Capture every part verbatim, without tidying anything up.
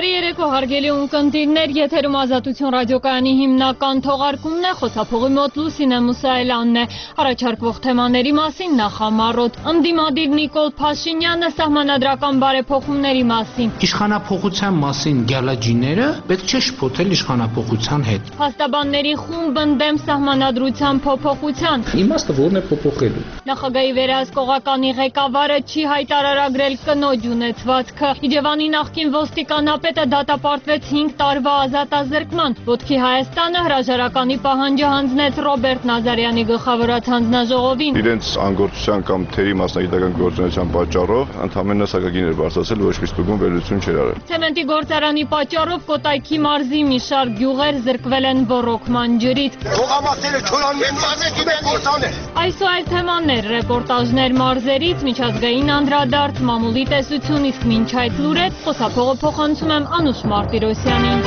Բարի երեկո հարգելի ունկնդիրներ, եթերում Ազատություն ռադիոկայանի հիմնական թողարկումն է, խոսափողի մոտ Լուսինե Մուսայելյանն է, առաջարկվող թեմաների մասին նախամարոտ, ընդդիմադիր Նիկոլ Փաշինյանը սահմանադրական բարեփոխումների մասին, Իշխանափոխության մասին գյալաջիները պետք չէ շփոթել իշխանափոխության հետ, Փաստաբանների խումբը դեմ սահմանադրության փոփոխության, Իմաստը որն է փոփոխելու, Նախագահի վերահսկողականի ղեկավարը չի հայտարարագրել կնոջ ունեցվածքը, Իջևանի նախկին ոստիկանապետը դատապարտվեց հինգ տարվա ազատազրկման, Ոտքի Հայաստանը հրաժարականի պահանջը հանձնեց Ռոբերտ Նազարյանի գլխավորած հանձնաժողովին։ Իրենց անգործության կամ թերի մասնագիտական գործունեության պատճառով ընդհանրապես սակագին էր բարձրացել, ոչ մի ստուգում վերլուծություն չէր արել։ Ցեմենտի գործարանի պատճառով Կոտայքի մարզի մի շարք գյուղեր զրկվել են ոռոգման ջրից։ Այս ու այլ թեմաներ, ռեպորտաժներ մարզերից, միջազգային անդրադարձ, մամուլի տեսություն, իսկ մինչ այդ լուրեր, խոսափողը փոխանցում եմ Անուշ Մարտիրոսյանին։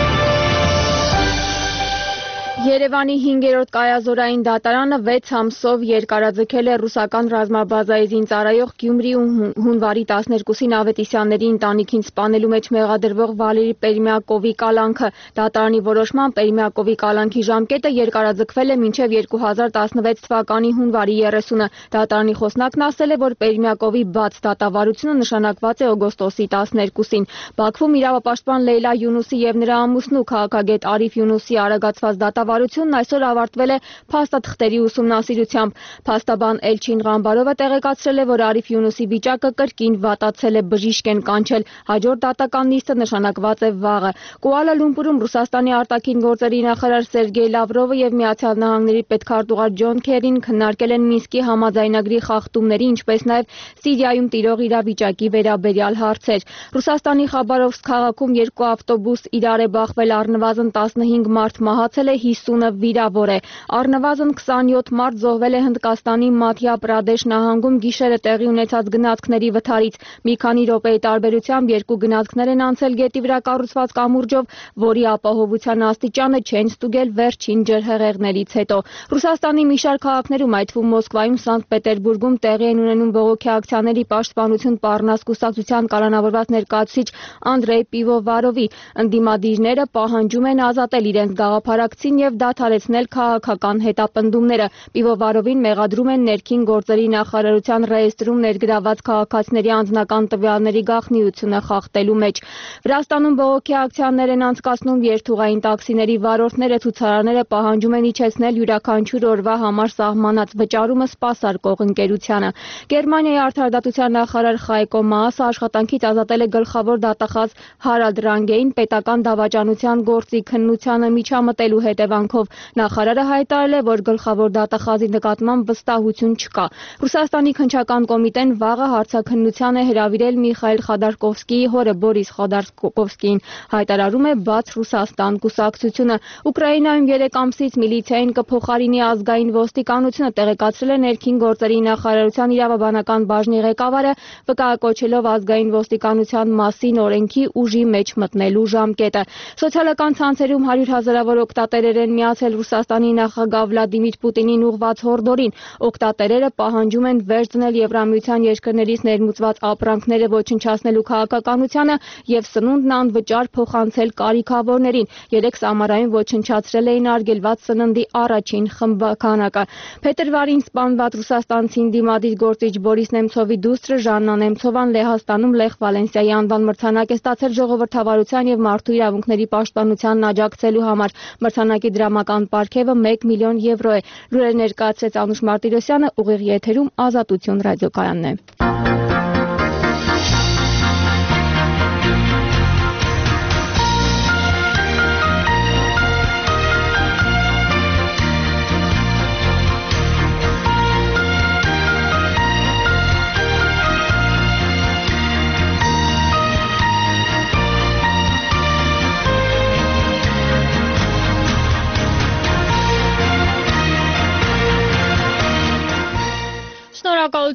Երևանի հինգերորդ կայազորային դատարանը վեց ամսով երկարաձգել է ռուսական ռազմաբազայի զինծառայող Գյումրի ու հունվարի տասներկուսին Ավետիսյանների ընտանիքին սպանելու մեջ մեղադրվող Վալերի Պերմյակովի կալանքը։ Դատարանի որոշմամբ Պերմյակովի կալանքի ժամկետը երկարաձգվել է մինչև երկու հազար տասնվեց թվականի հունվարի երեսունը։ Դատարանի խոսնակն ասել է, որ Պերմյակովի բաց դատավարությունը նշանակված է օգոստոսի տասներկուսին։ Բաքվում իրավապաշտպան Լեյլա Յունուսի եւ նրա ամուսնու քաղաքագետ Արիֆ Յունուսի արագացված դատավարությունն այսօր ավարտվել է փաստաթղթերի ուսումնասիրությամբ։ Փաստաբան Էլչին Ղամբարովը տեղեկացրել է, որ Արիֆ Յունուսի վիճակը կրկին վատացել է, բժիշկ են կանչել, հաջորդ դատական նիստը նշանակված է վաղը։ Կուալա Լումպուրում Ռուսաստանի արտաքին գործերի նախարար Սերգեյ Լավրովը եւ Միացյալ Նահանգների պետքարտուղար Ջոն Քերին քննարկել են Մինսկի համաձայնագրի խախտումների, ինչպես նաեւ Սիրիայում տիրող իրավիճակի վերաբերյալ հարցեր։ Ռուսաստանի Խաբարովսկ քաղաքում երկու ավտոբուս իրար է բախվել, առնվազն տասնհինգ մարդ մահացել է, հիսունը վիրավոր է։ Առնվազն քսանյոթ մարդ զոհվել է Հնդկաստանի Մադհյա Պրադեշ նահանգում գիշերը տեղի ունեցած գնացքների վթարից։ Մի քանի րոպեի տարբերությամբ երկու գնացքներ են անցել գետի վրա կառուցված կամուրջով, որի ապահովության աստիճանը չեն ստուգել վերջին ջրհեղեղներից հետո։ Ռուսաստանի մի շարք քաղաքներում, այդ թվում Մոսկվայում, Սանկտ Պետերբուրգում տեղի են ունենում բողոքի ակցիաների պաշտպանություն պառնած կուսակցության կալանավորված ներկայացուցիչ Անդրեյ Պիվովարովի։ Ընդդիմադիրները պահանջում են ազատել իրենց գաղափարակցին եւ դադարեցնել քաղաքական հետապնդումները։ Պիվովարովին մեղադրում են ներքին գործերի նախարարության ռեեստրում ներգրաված քաղաքացիների անձնական տվյալների գաղտնիությունը խախտելու մեջ։ Վրաստանում բողոքի ակցիաներ են անցկացնում երթուղային տաքսիների վարորդները, ցուցարարները պահանջում են իջեցնել յուրաքանչյուր օրվա համար սահմանած վճարումը սպասարկող ընկերությանը։ Գերմանիայի արդարադատության նախարար Խայկո Մասը աշխատանքից ազատել է գլխավոր դատախազ Հարալդ Ռանգեին պետական դավաճանության գործի քննությանը միջամտելու հետևանքով։ Նախարարը հայտարարել է, որ գլխավոր դատախազի նկատմամբ վստահություն չկա։ Ռուսաստանի քննչական կոմիտեն վաղը հարցաքննության է հրավիրել Միխայիլ Խոդարկովսկիի հորը Բորիս Խոդարկովսկիին, հայտարարում է Բաց Ռուսաստան կուսակցությունը։ Ուկրաինայում երեք ամսից միլիցիային կփոխարինի ազգային ոստիկանությունը, տեղեկացրել է ներքին գործերի նախարարության իրավաբանական բաժնի ղեկավարը, վկայակոչելով ազգային ոստիկանության մասին օրենքի ուժի մեջ մտնելու ժամկետը։ Սոցիալական ցանցերում հարյուր հազարավոր օգտատերեր են միացել Ռուսաստանի նախագահ Վլադիմիր Պուտինին ուղղված հորդորին։ Օգտատերերը պահանջում են վերջ դնել Եվրամիության երկրներից ներմուծված ապրանքները ոչնչացնելու քաղաքականությանը եւ սնունդն անվճար փոխանցել կարիքավորներին։ Երեք Սամարայում ոչնչացրել էին արգելված սննդի առաջին խմբականակը։ Փետրվարին սպանված ռուսաստանցի դիմադիր գործիչ Բորիս Նեմցովի դուստրը Ժաննա Նեմցովան Լեհաստանում Լեխ Վալենսիայի անվան մրցանակ է ստացել ժողովրդավարության եւ մարդու իրավունքների պաշտպանությանն աջակցելու համար։ Մրցանակի դրամական պարգևը մեկ միլիոն եվրո է։ Լուրեր ներկայացրեց Անուշ Մարտիրոսյանը, ուղիղ եթերում Ազատություն ռադիոկայանն է։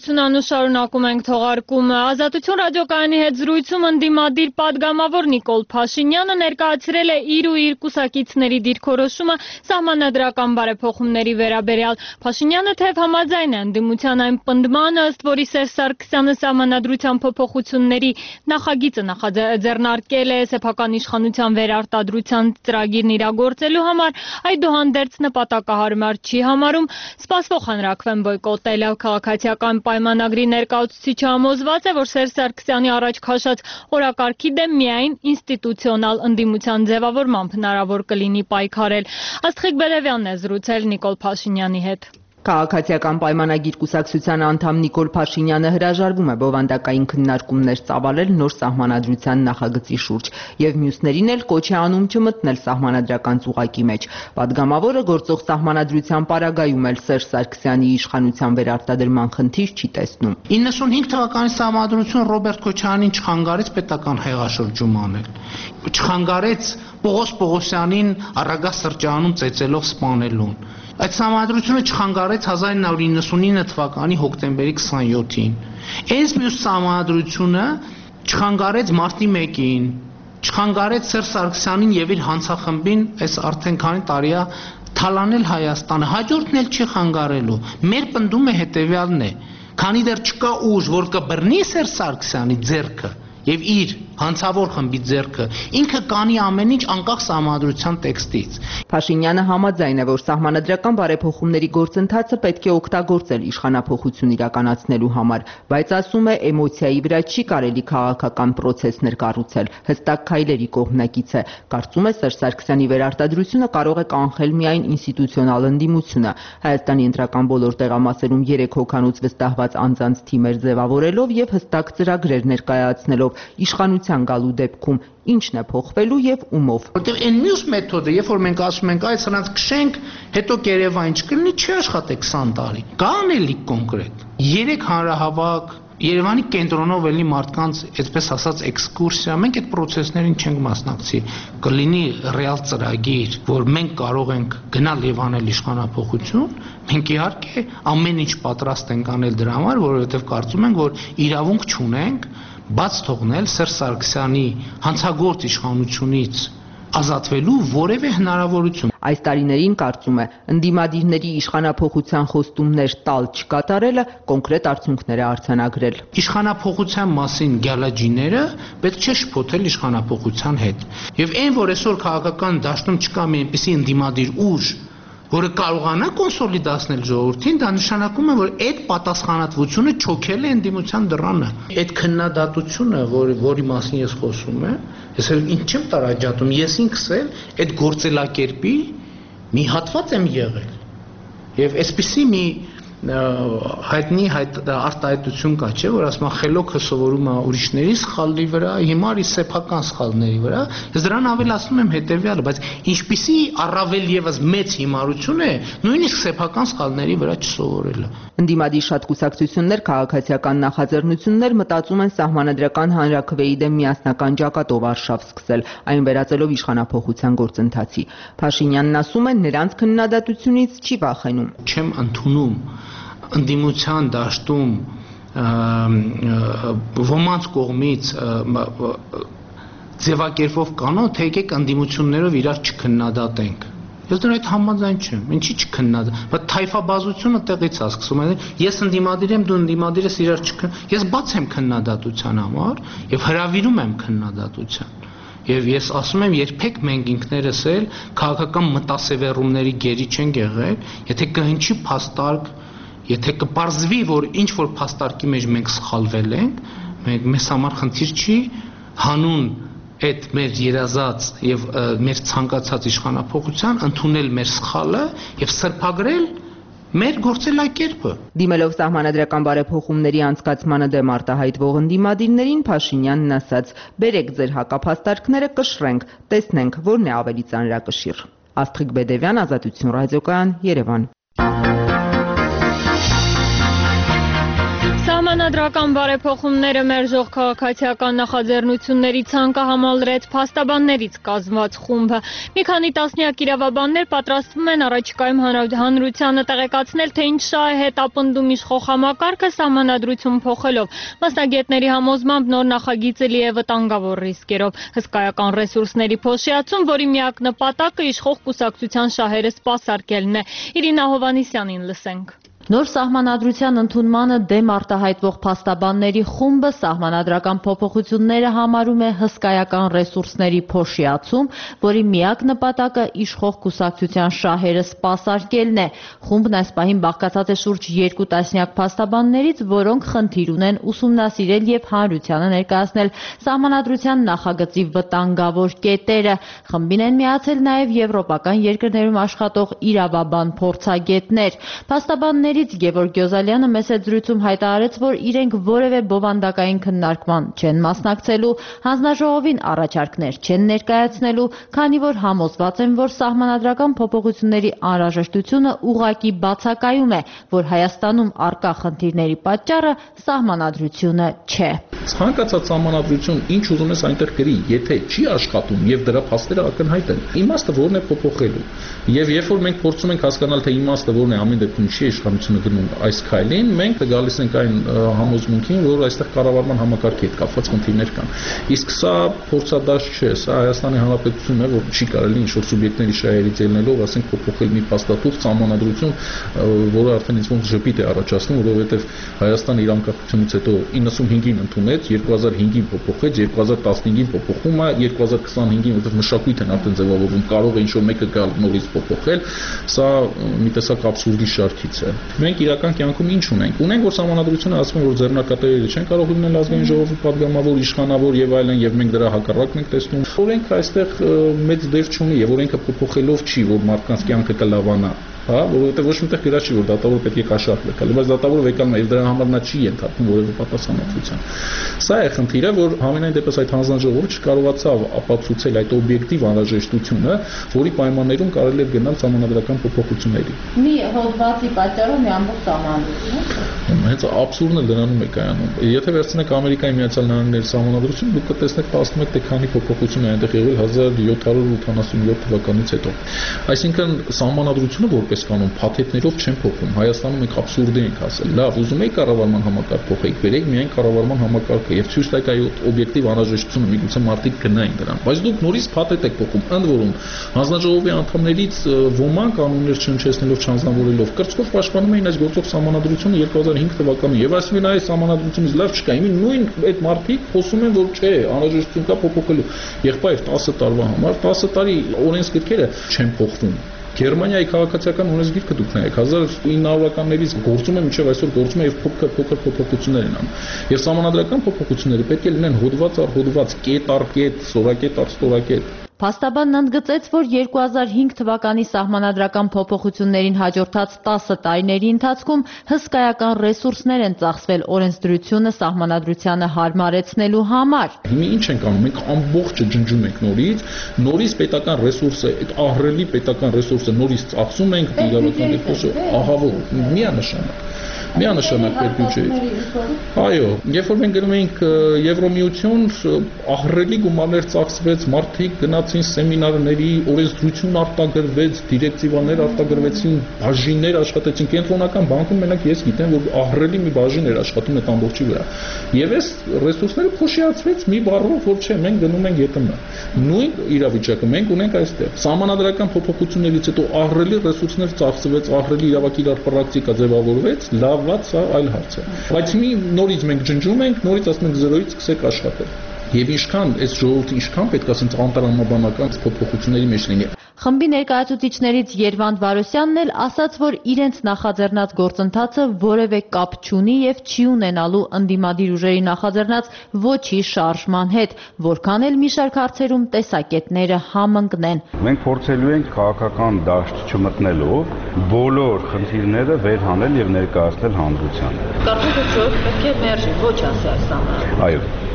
Շնորհակալություն շարունակում ենք թողարկումը։ Ազատություն ռադիոկայանի հետ զրույցում ընդդիմադիր պատգամավոր Նիկոլ Փաշինյանը ներկայացրել է իր ու իր կուսակիցների դիրքորոշումը սահմանադրական բարեփոխումների վերաբերյալ։ Փաշինյանը թեև համաձայն է ընդդիմության այն պնդմանը, ըստ որի Սերժ Սարգսյանը սահմանադրության փոփոխությունների նախագիծը նախաձեռնարկել է սեփական իշխանության վերարտադրության ծրագիրն իրագործելու համար, այդուհանդերձ նպատակահարմար չի համարում, սպասվող հանրաքվեն բոյկոտել։ Քաղաքացիական պայմանագրի ներկայացուցիչը համոզված է, որ Սերժ Սարգսյանի առաջ քաշած օրակարգի դեմ միայն ինստիտուցիոնալ ընդդիմության ձևավորմամբ հնարավոր կլինի պայքարել։ Աստղիկ Բերևյանն է զրուցել Նիկոլ Փաշինյանի հետ։ Քաղաքացիական պայմանագիր կուսակցության անդամ Նիկոլ Փաշինյանը հրաժարվում է բովանդակային քննարկումներ ծավալել նոր սահմանադրության նախագծի շուրջ եւ մյուսներին էլ կոչ է անում չմտնել սահմանադրական ծուղակի մեջ։ Պատգամավորը գործող սահմանադրության պարագայում էլ Սերժ Սարգսյանի իշխանության վերարտադրման խնդիր չի տեսնում։ իննսունհինգ թվականի սահմանադրությունը Ռոբերտ Քոչարյանին չխանգարեց պետական հեղաշրջում անել։ Չխանգարեց Պողոս Պողոսյանին առագա սրճարանում ծեծելով սպանելուն։ Այդ սահմանադրությունը չխանգարեց հազար ինը հարյուր իննսունինը թվականի հոկտեմբերի քսանյոթին։ Այս մյուս սահմանադրությունը չխանգարեց մարտի մեկին, չխանգարեց Սերժ Սարգսյանին եւ իր հանցախմբին, այս արդեն քանի տարի է թալանել Հայաստանը, հաջորդն էլ չի խանգարելու։ Մեր պնդումը հետեւյալն է. քանի դեռ չկա ուժ, որ կբռնի Սերժ Սարգսյանի ձեռքը եւ իր հանցավոր խմբի ձեռքը, ինքը կանի ամեն ինչ անկախ սահմանադրության տեքստից։ Փաշինյանը համաձայն է, որ սահմանադրական բարեփոխումների գործընթացը պետք է օգտագործել իշխանափոխություն իրականացնելու համար, բայց ասում է էմոցիայի վրա չի կարելի քաղաքական պրոցեսներ կառուցել, հստակ քայլերի կողմնակից է։ Կարծում է Սերժ Սարգսյանի վերարտադրությունը կարող է կանխել միայն ինստիտուցիոնալ ընդդիմությունը։ Հայաստանի ընտրական բոլոր տեղամասերում երեք հոգանոց վստահված անձանց թիմեր ձևավորելով եւ հստակ ծրագրեր ներկայացնելով իշխանության գալու դեպքում ինչն է փոխվելու եւ ումով։ Որտեղ այն մյուս մեթոդը, երբ որ մենք ասում ենք, այ սրանց քշենք, հետո Երևան չկլինի, չի աշխատի քսան տարի։ Կա անելիք կոնկրետ։ Երեք հանրահավաք, Երևանի կենտրոնով էլի մարդկանց, այսպես ասած, էքսկուրսիա, մենք այդ process-ներին չենք մասնակցի։ Կլինի ռեալ ծրագիր, որ մենք կարող ենք գնալ եւ անել իշխանափոխություն, մենք իհարկե ամեն ինչ պատրաստ ենք անել դրա համար, որովհետեւ կարծում ենք, որ իրավունք չունենք բաց թողնել Սերժ Սարգսյանի հանցագործ իշխանությունից ազատվելու որևէ հնարավորություն։ Այս տարիներին կարծում է ընդդիմադիրների իշխանափոխության խոստումներ տալ չկատարելը կոնկրետ արդյունքներ է արձանագրել։ Իշխանափոխության մասին գալաջիները պետք չէ շփոթել իշխանափոխության հետ։ Եվ այն, որ այսօր քաղաքական դաշտում չկա մի այնպիսի ընդդիմադիր ուժ, որը կարողանա կոնսոլիդացնել ժողովրդին, դա նշանակում է, որ այդ պատասխանատվությունը չոքել է ընդդիմության դռանը։ Այդ քննադատությունը, որի, որի մասին ես խոսում եմ, ես էլ ինչ չեմ տարաջատում, ես ինքս էլ այդ գործելակերպի մի հատված եմ եղել։ Եվ այսպիսի մի հայտնի հայտ արտահայտություն կա, չէ, որ ասում են խելոքը սովորում է ուրիշների սխալների վրա, հիմար ի սեփական սխալների վրա։ Ես դրան ավելացնում եմ հետեւյալը, բայց ինչպիսի առավել եւս մեծ հիմարություն է նույնիսկ սեփական սխալների վրա չսովորելը։ Ընդդիմադիր շատ կուսակցություններ, քաղաքացիական նախաձեռնություններ մտածում են սահմանադրական հանրաքվեի դեմ միասնական ճակատով արշավ սկսել, այն վերածելով իշխանափոխության գործընթացի։ Փաշինյանն ասում է, նրանց քննադատությունից չի վախենում։ Չեմ ընդունում ընդդիմության դաշտում ոմանց կողմից ձևակերպով կանոն, թե եկեք ընդդիմություններով իրար չքննադատենք։ Ես դրա հետ համաձայն չեմ, ինչի չքննադատ, բայց թայֆաբազությունը տեղից է սկսում։ Ես ընդդիմադիր եմ, դու ընդդիմադիր ես, իրար չքն։ Ես բաց եմ քննադատության համար եւ հրավիրում եմ քննադատության։ Եվ ես ասում եմ, երբեք մենք ինքներս էլ քաղաքական մտասևեռումների գերի չենք եղել, եթե կհնչի փաստարկ, եթե կպարզվի, որ ինչ որ փաստարկի մեջ մենք սխալվել ենք, մենք մեզ համար խնդիր չի հանուն այդ մեր երազած եւ մեր ցանկացած իշխանափոխության ընդունել մեր սխալը եւ սրբագրել մեր գործելակերպը։ Դիմելով սահմանադրական բարեփոխումների անցկացմանը դեմ արտահայտվող ընդդիմադիրներին Փաշինյանն ասաց. «Բերեք ձեր հակափաստարկները, կշռենք, տեսնենք, որն է ավելի ծանրակշիռ»։ Աստղիկ Բեդևյան, Ազատություն ռադիոկայան, Երևան։ Սահմանադրական բարեփոխումները մերժող քաղաքացիական նախաձեռնությունների ցանկը համալրեց փաստաբաններից կազմված խումբը։ Մի քանի տասնյակ իրավաբաններ պատրաստվում են առաջիկայում հանրությանը տեղեկացնել, թե ինչ շահ է հետապնդում իշխող համակարգը սահմանադրություն փոխելով։ Մասնագետների համոզմամբ նոր նախագիծը լի է վտանգավոր ռիսկերով։ Հսկայական ռեսուրսների փոշիացում, որի միակ նպատակը իշխող կուսակցության շահերը սպասարկելն է։ Իրինա Հովհաննիսյանին լսենք։ Նոր սահմանադրության ընդունմանը դեմ արտահայտվող փաստաբանների խումբը սահմանադրական փոփոխությունները համարում է հսկայական ռեսուրսների փոշիացում, որի միակ նպատակը իշխող կուսակցության շահերը սպասարկելն է։ Խումբն այս պահին բաղկացած է շուրջ երկու տասնյակ փաստաբաններից, որոնք խնդիր ունեն ուսումնասիրել եւ հանրությանը ներկայացնել սահմանադրության նախագծի վտանգավոր կետերը։ Խմբին են միացել նաեւ եվրոպական երկրներում աշխատող իրավաբան փորձագետներ։ Փաստաբաններ Գևորգ Գյոզալյանը մեծ զրույցում հայտարարեց, որ իրենք որևէ բովանդակային քննարկման չեն մասնակցելու, հանձնաժողովին առաջարկներ չեն ներկայացնելու, քանի որ համոզված են, որ սահմանադրական փոփոխությունների անհրաժեշտությունը ուղղակի բացակայում է, որ Հայաստանում առկա խնդիրների պատճառը սահմանադրությունը չէ։ Ցանկացած սահմանադրություն ինչ ուզում ես այնտեղ գրի, եթե չի աշխատում եւ դրա փաստերը ակնհայտ են, իմաստը որն է փոփոխելու։ Եվ երբ որ մենք փորձում ենք հասկանալ, թե իմաստը որն է, ամեն դեպքում չի իշխանությունը գնում այս քայլին, մենք գալիս ենք այն համոզմունքին, որ այստեղ կառավարման համակարգի հետ կապված խնդիրներ կան։ Իսկ սա փորձադաշտ չէ, սա Հայաստանի Հանրապետությունն է, որ չի կարելի ինչ-որ սուբյեկտների շահերից ելնելով, ասենք, փոփոխել մի փաստաթուղթ սահմանադրություն, որը արդեն ինձ ոնց ժպիտ է առաջացնում, որովհետև Հայաստանը իր անկախությունից հետո իննսունհինգին ընդունեց, երկու հազար հինգին փոփոխեց, երկու հազար տասնհինգին փոփոխում է, երկու հազար քսանհինգին, որտեղ մշակույթ են արդեն ձևավորվում, կարող է ինչ-որ մեկը գալ նորից փոփոխել, սա մի տեսակ աբսուրդի շարքից է։ Մենք իրական կյանքում ինչ ունենք։ Ունենք, որ սահմանադրությունը ասում է, որ ձեռնարկատերերը չեն կարող լինել ազգային ժողովի падգամավոր, իշխանավոր եւ այլն, եւ մենք դրա հակառակն ենք տեսնում։ Օրենքը այստեղ մեծ դեր չունի եւ օրենքը փոփոխելով չի, որ մարդկանց կյանքը կլավանա։ Հա, որովհետեւ ոչ միտեղ գրած չի, որ դատավորը պետք է կաշառք լքել, բայց դատավորը վեկանում է եւ դրա համար նա չի ենթարկվում որևէ պատասխանատվության։ Սա է խնդիրը, որ համենայն դեպս այդ հանձնաժողովը չկարողացավ ապացուցել այդ օբյեկտիվ անհրաժեշտությունը, որի պայմաններում կարելի է գնալ սահմանադրական փոփոխությունների։ Մի հոդվածի պատճառով մի ամբողջ սահմանադրություն։ Հենց աբսուրդն է դրանում է կայանում։ Եթե վերցնեք Ամերիկայի Միացյալ Նահանգների սահմանադրություն, դուք կտեսնեք տասնմեկ թե քանի փոփոխություն է այնտեղ եղել հազար յոթ հարյուր ութանասունյոթ թվականից հետո։ Այսինքն սահմանադրությունը որպես կանոն փաթեթներով չեն փոխում։ Հայաստանում մենք աբսուրդի ենք հասել։ Լավ, ուզում եք կառավարման համակարգ փոխեք, բերեք միայն կառավարման համակարգը եւ ցույց տայք այդ օբյեկտիվ անհրաժեշտությունը, միգուցե մարդիկ գնային դրան։ Բայց դուք նորից փաթեթ եք փոխում, ընդ որում հանձնաժողովի անդամներից ոմանք կանոններ չհնչեցնելով, չանձնավորելով, կրծքով պաշտպանում էին այս գործող սահմանադրությունը երկու հազար հինգ թվականին եւ ասում են այս սահմանադրությունից լավ չկա։ Իմի նույն այդ մարդիկ խոսում են, որ չէ, անհրաժեշտություն կա փոփոխելու։ Եղբայր տասը տարվա համար տասը տարի օրենսգիրքերը չեն փոխվում։ Գերմանիայի քաղաքացիական օրենսգիրքը դուք նայեք հազար ինը հարյուրականներից գործում է մինչև այսօր գործում է եւ փոքր փոքր փոփոխություններ են անում։ Եվ սահմանադրական փոփոխությունները պետք է լինեն հոդված առ հոդված, կետ առ կետ, ստորակետ առ ստորակետ։ Փաստաբանն ընդգծեց, որ երկու հազար հինգ թվականի սահմանադրական փոփոխություններին հաջորդած տասը տարիների ընթացքում հսկայական ռեսուրսներ են ծախսվել օրենսդրությունը սահմանադրությանը հարմարեցնելու համար։ Հիմա ինչ ենք անում, մենք ամբողջը ջնջում ենք նորից, նորից պետական ռեսուրսը, այդ ահռելի պետական ռեսուրսը նորից ծախսում ենք իրավական դեպքում, ահա որ միանշանակ միանշանակ այդ բյուջեից։ Այո, երբ որ մենք գնում էինք Եվրոմիություն, ահռելի գումարներ ծախսվեց, մարդիկ գնացին սեմինարների, օրենսդրություն արտագրվեց, դիրեկտիվաներ արտագրվեցին, բաժիններ աշխատեցին։ Կենտրոնական բանկում մենակ ես գիտեմ, որ ահռելի մի բաժին էր աշխատում այդ ամբողջի վրա։ Եվ այս ռեսուրսները փոշիացվեց մի բառով, որ չէ, մենք գնում ենք ԵՏՄ։ Նույն իրավիճակը մենք ունենք այստեղ։ Սահմանադրական փոփոխություններից հետո ահռելի ռեսուրսներ ծախսվեց, ահռելի իրավական պրակտիկա ձևավորվեց, լավ սա այլ հարց է։ Բայց մի նորից մենք ջնջում ենք, նորից ասում ենք զրոյից սկսեք աշխատել։ Եվ ինչքան այս ժողովրդի ինչքան պետք է ասենք անտարամաբանական փոփոխությունների մեջ լինի։ Խմբի ներկայացուցիչներից Երվանդ Վարոսյանն էլ ասաց, որ իրենց նախաձեռնած գործընթացը որևէ կապ չունի եւ չի ունենալու ընդդիմադիր ուժերի նախաձեռնած ոչի շարժման հետ, որքան էլ մի շարք հարցերում տեսակետները համընկնեն։ Մենք փորձելու ենք քաղաքական դաշտ չմտնելով բոլոր խնդիրները վեր հանել եւ ներկայացնել հանրությանը։ Կարծում եք, որ պետք է մերժի, ոչ ասի այս ամենը։ Այո։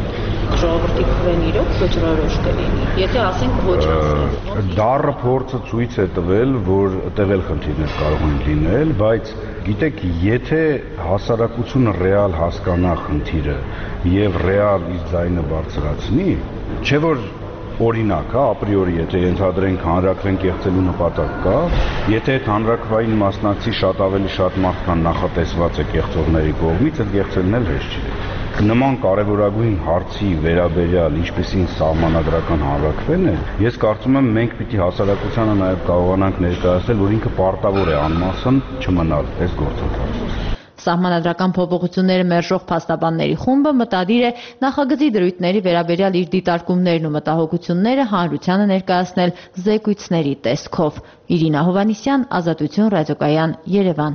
ժողովրդի փվեն իրոք ոչռարոշ կլինի, եթե ասենք ոչ ասել։ Դառը փորձը ցույց է տվել, որ տևել խնդիրներ կարող են լինել, բայց գիտեք, եթե հասարակությունը ռեալ հասկանա խնդիրը եւ ռեալ իր ձայնը բարձրացնի, չէ որ օրինակ, հա, ապրիորի, եթե ենթադրենք հանրաքվեն կեղծելու նպատակ կա, եթե այդ հանրաքվային մասնակցի շատ ավելի շատ մարդկան նախատեսված է կեղծողների կողմից, այդ կեղծելն էլ հեշտ չի։ Նման կարևորագույն հարցի վերաբերյալ ինչպեսին սահմանադրական հանրաքվեն է, ես կարծում եմ մենք պիտի հասարակությանը նաև կարողանանք ներկայացնել, որ ինքը պարտավոր է անմասն չմնալ այս գործընթացում։ Սահմանադրական փոփոխությունները մերժող փաստաբանների խումբը մտադիր է նախագծի դրույթների վերաբերյալ իր դիտարկումներն ու մտահոգությունները հանրությանը ներկայացնել զեկույցների տեսքով։ Իրինա Հովհաննիսյան, Ազատություն ռադիոկայան, Երևան։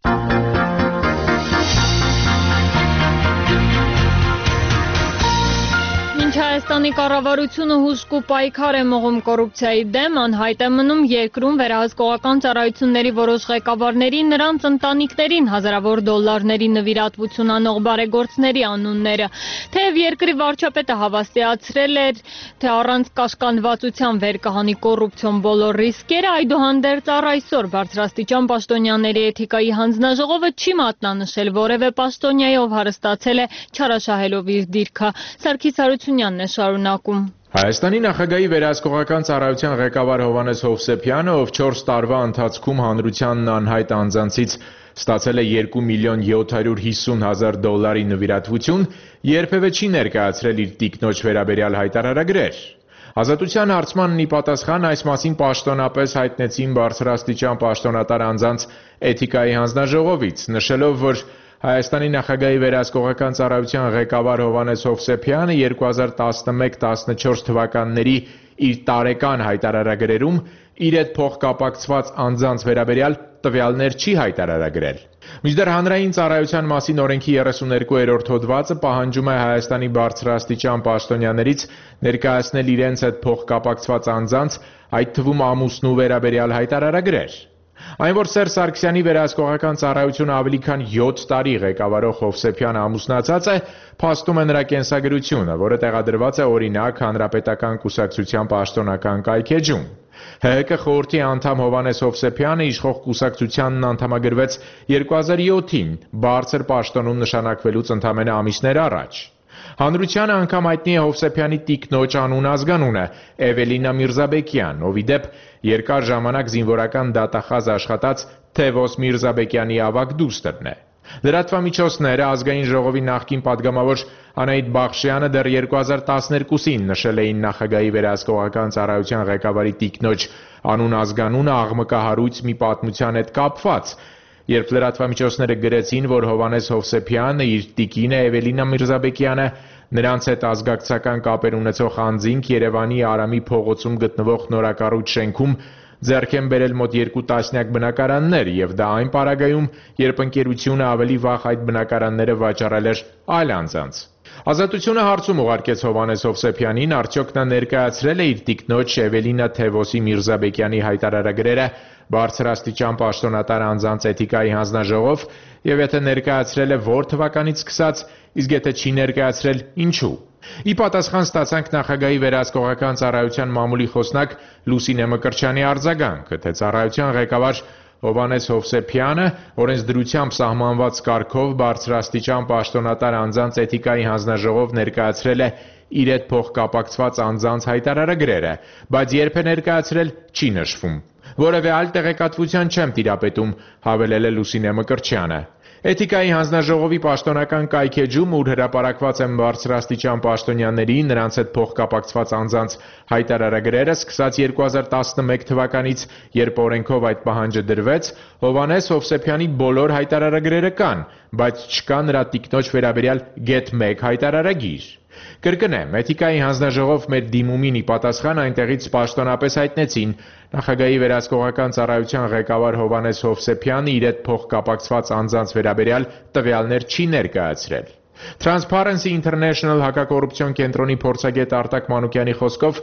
Հայաստանի կառավարությունը հուժկ ու պայքար է մղում կոռուպցիայի դեմ, անհայտ է մնում երկրում վերահսկողական ծառայությունների որոշ ղեկավարների նրանց ընտանիքներին հազարավոր դոլարների նվիրատվություն անող բարեգործների անունները։ Թեև երկրի վարչապետը հավաստիացրել էր, թե առանց կաշկանդվածության վեր կհանի կոռուպցիոն բոլոր ռիսկերը, այդուհանդերձ առ այսօր բարձրաստիճան պաշտոնյաների էթիկայի հանձնաժողովը չի մատնանշել որևէ պաշտոնյայի, ով հարստացել է չարաշահելով իր դիրքը։ Սարգիս Հարությունյանն է շարունակում։ Հայաստանի նախագահի վերահսկողական ծառայության ղեկավար Հովհաննես Հովսեփյանը, ով չորս տարվա ընթացքում հանրությանն անհայտ անձանցից ստացել է երկու միլիոն յոթ հարյուր հիսուն հազար դոլարի նվիրատվություն, երբևէ չի ներկայացրել իր տիկնոջ վերաբերյալ հայտարարագրեր։ Ազատության հարցմանն ի պատասխան այս մասին պաշտոնապես հայտնեցին բարձրաստիճան պաշտոնատար անձանց էթիկայի հանձնաժողովից, նշելով, որ Հայաստանի նախագահի վերահսկողական ծառայության ղեկավար Հովհաննես Հովսեփյանը երկու հազար տասնմեկ տասնչորս թվականների իր տարեկան հայտարարագրերում իր հետ փոխկապակցված անձանց վերաբերյալ տվյալներ չի հայտարարագրել։ Մինչդեռ հանրային ծառայության մասին օրենքի երեսուներկուերորդ հոդվածը պահանջում է Հայաստանի բարձրաստիճան պաշտոնյաներից ներկայացնել իրենց հետ փոխկապակցված անձանց, այդ թվում ամուսնու վերաբերյալ հայտարարագրեր։ Այն, որ Սերժ Սարգսյանի վերահսկողական ծառայությունը ավելի քան յոթ տարի ղեկավարող Հովսեփյանը ամուսնացած է, փաստում է նրա կենսագրությունը, որը տեղադրված է օրինակ Հանրապետական կուսակցության պաշտոնական կայքեջում։ Հ Հ K խորհրդի անդամ Հովհաննես Հովսեփյանը իշխող կուսակցությանն անդամագրվեց երկու հազար յոթին, բարձր պաշտոնում նշանակվելուց ընդամենը ամիսներ առաջ։ Հանրությանը անգամ հայտնի է Հովսեփյանի տիկնոջ անուն ազգանունը՝ Էվելինա Միրզաբեկյան, ով ի դեպ երկար ժամանակ զինվորական դատախազ աշխատած Թևոս Միրզաբեկյանի ավագ դուստրն է։ Լրատվամիջոցները ազգային ժողովի նախկին падգամավոր Անահիտ Բախշյանը դեռ երկու հազար տասներկուսին նշել էին նախագահի վերահսկողական ծառայության ղեկավարի տիկնոջ անուն ազգանունը աղմկահարույց մի պատմության հետ կապված, երբ լրատվամիջոցները գրեցին, որ Հովհաննես Հովսեփյանը իր տիկինը Էվելինա Միրզաբեկյանը նրանց հետ ազգակցական կապեր ունեցող անձինք Երևանի Արամի փողոցում գտնվող նորակառույց շենքում ձեռք են բերել մոտ երկու տասնյակ բնակարաններ, եւ դա այն պարագայում, երբ ընկերությունը ավելի վաղ այդ բնակարանները վաճառել էր այլ անձանց։ Ազատությունը հարցում ուղարկեց Հովհաննես Հովսեփյանին, արդյոք նա ներկայացրել է իր տիկնոջ Էվելինա Թևոսի Միրզաբեկյանի հայտարարագրերը բարձրաստիճան պաշտոնատար անձանց էթիկայի հանձնաժողով, եւ եթե ներկայացրել է որ թվականից սկսած, իսկ եթե չի ներկայացրել, ինչու։ Ի պատասխան ստացանք նախագահի վերահսկողական ծառայության մամուլի խոսնակ Լուսինե Մկրտչյանի արձագանքը, թե ծառայության ղեկավար Հովհաննես Հովսեփյանը օրենսդրությամբ սահմանված կարգով բարձրաստիճան պաշտոնատար անձանց էթիկայի հանձնաժողով ներկայացրել է իր հետ փոխկապակցված անձանց հայտարարագրերը, բայց երբ է ներկայացրել, չի նշվում։ Որևէ այլ տեղեկատվության չեմ տիրապետում, հավելել է Լուսինե Մկրտչյանը։ Էթիկայի հանձնաժողովի պաշտոնական կայքեջում, ուր հրապարակված են բարձրաստիճան պաշտոնյաների, նրանց հետ փոխկապակցված անձանց հայտարարագրերը, սկսած երկու հազար տասնմեկ թվականից, երբ օրենքով այդ պահանջը դրվեց, Հովհաննես Հովսեփյանի բոլոր հայտարարագրերը կան, բայց չկա նրա տիկնոջ վերաբերյալ գեթ մեկ հայտարարագիր։ Կրկնեմ, Էթիկայի հանձնաժողով մեր դիմումին ի պատասխան այնտեղից պաշտոնապես հայտնեցին նախագահի վերահսկողական ծառայության ղեկավար Հովհաննես Հովսեփյանը իր հետ փոխկապակցված անձանց վերաբերյալ տվյալներ չի ներկայացրել։ Transparency International հակակոռուպցիոն կենտրոնի փորձագետ Արտակ Մանուկյանի խոսքով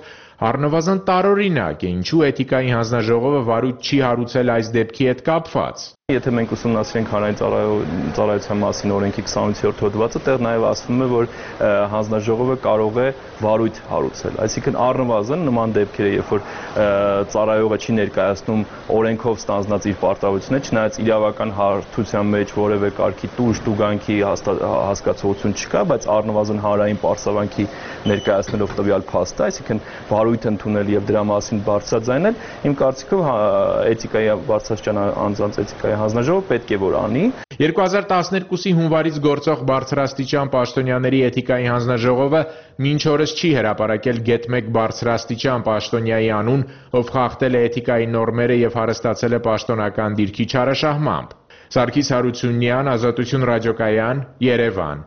Առնվազն տարօրինակ է, ինչու էթիկայի հանձնաժողովը վարույթ չի հարուցել այս դեպքի հետ կապված։ Եթե մենք ուսումնասիրենք հանրային ծառայության մասին օրենքի քսանութերորդ հոդվածը, տեղ նաև ասվում է, որ հանձնաժողովը կարող է վարույթ հարուցել։ Այսինքն առնվազն նման դեպքերը, երբ որ ծառայողը չի ներկայացնում օրենքով ստանձնած իր պարտավորությունը, չնայած իրավական հարթության մեջ որևէ կարգի տուժ, տուգանքի հասկացողություն չկա, բայց առնվազն հանրային պարսավանքի ներկայացնելով տվյալ փաստը, այսինքն վարույթ ընդունել եւ դրա մասին բարձրաձայնել, իմ կարծիքով էթիկայի բարձրաստիճան անձանց էթիկայի հանձնաժողովը պետք է որ անի։ երկու հազար տասներկուսի հունվարից գործող բարձրաստիճան պաշտոնյաների էթիկայի հանձնաժողովը մինչ օրս չի հրապարակել գեթ մեկ բարձրաստիճան պաշտոնյայի անուն, ով խախտել է էթիկայի նորմերը եւ հարստացել է պաշտոնական դիրքի չարաշահմամբ։ Սարգիս Հարությունյան, Ազատություն ռադիոկայան, Երևան։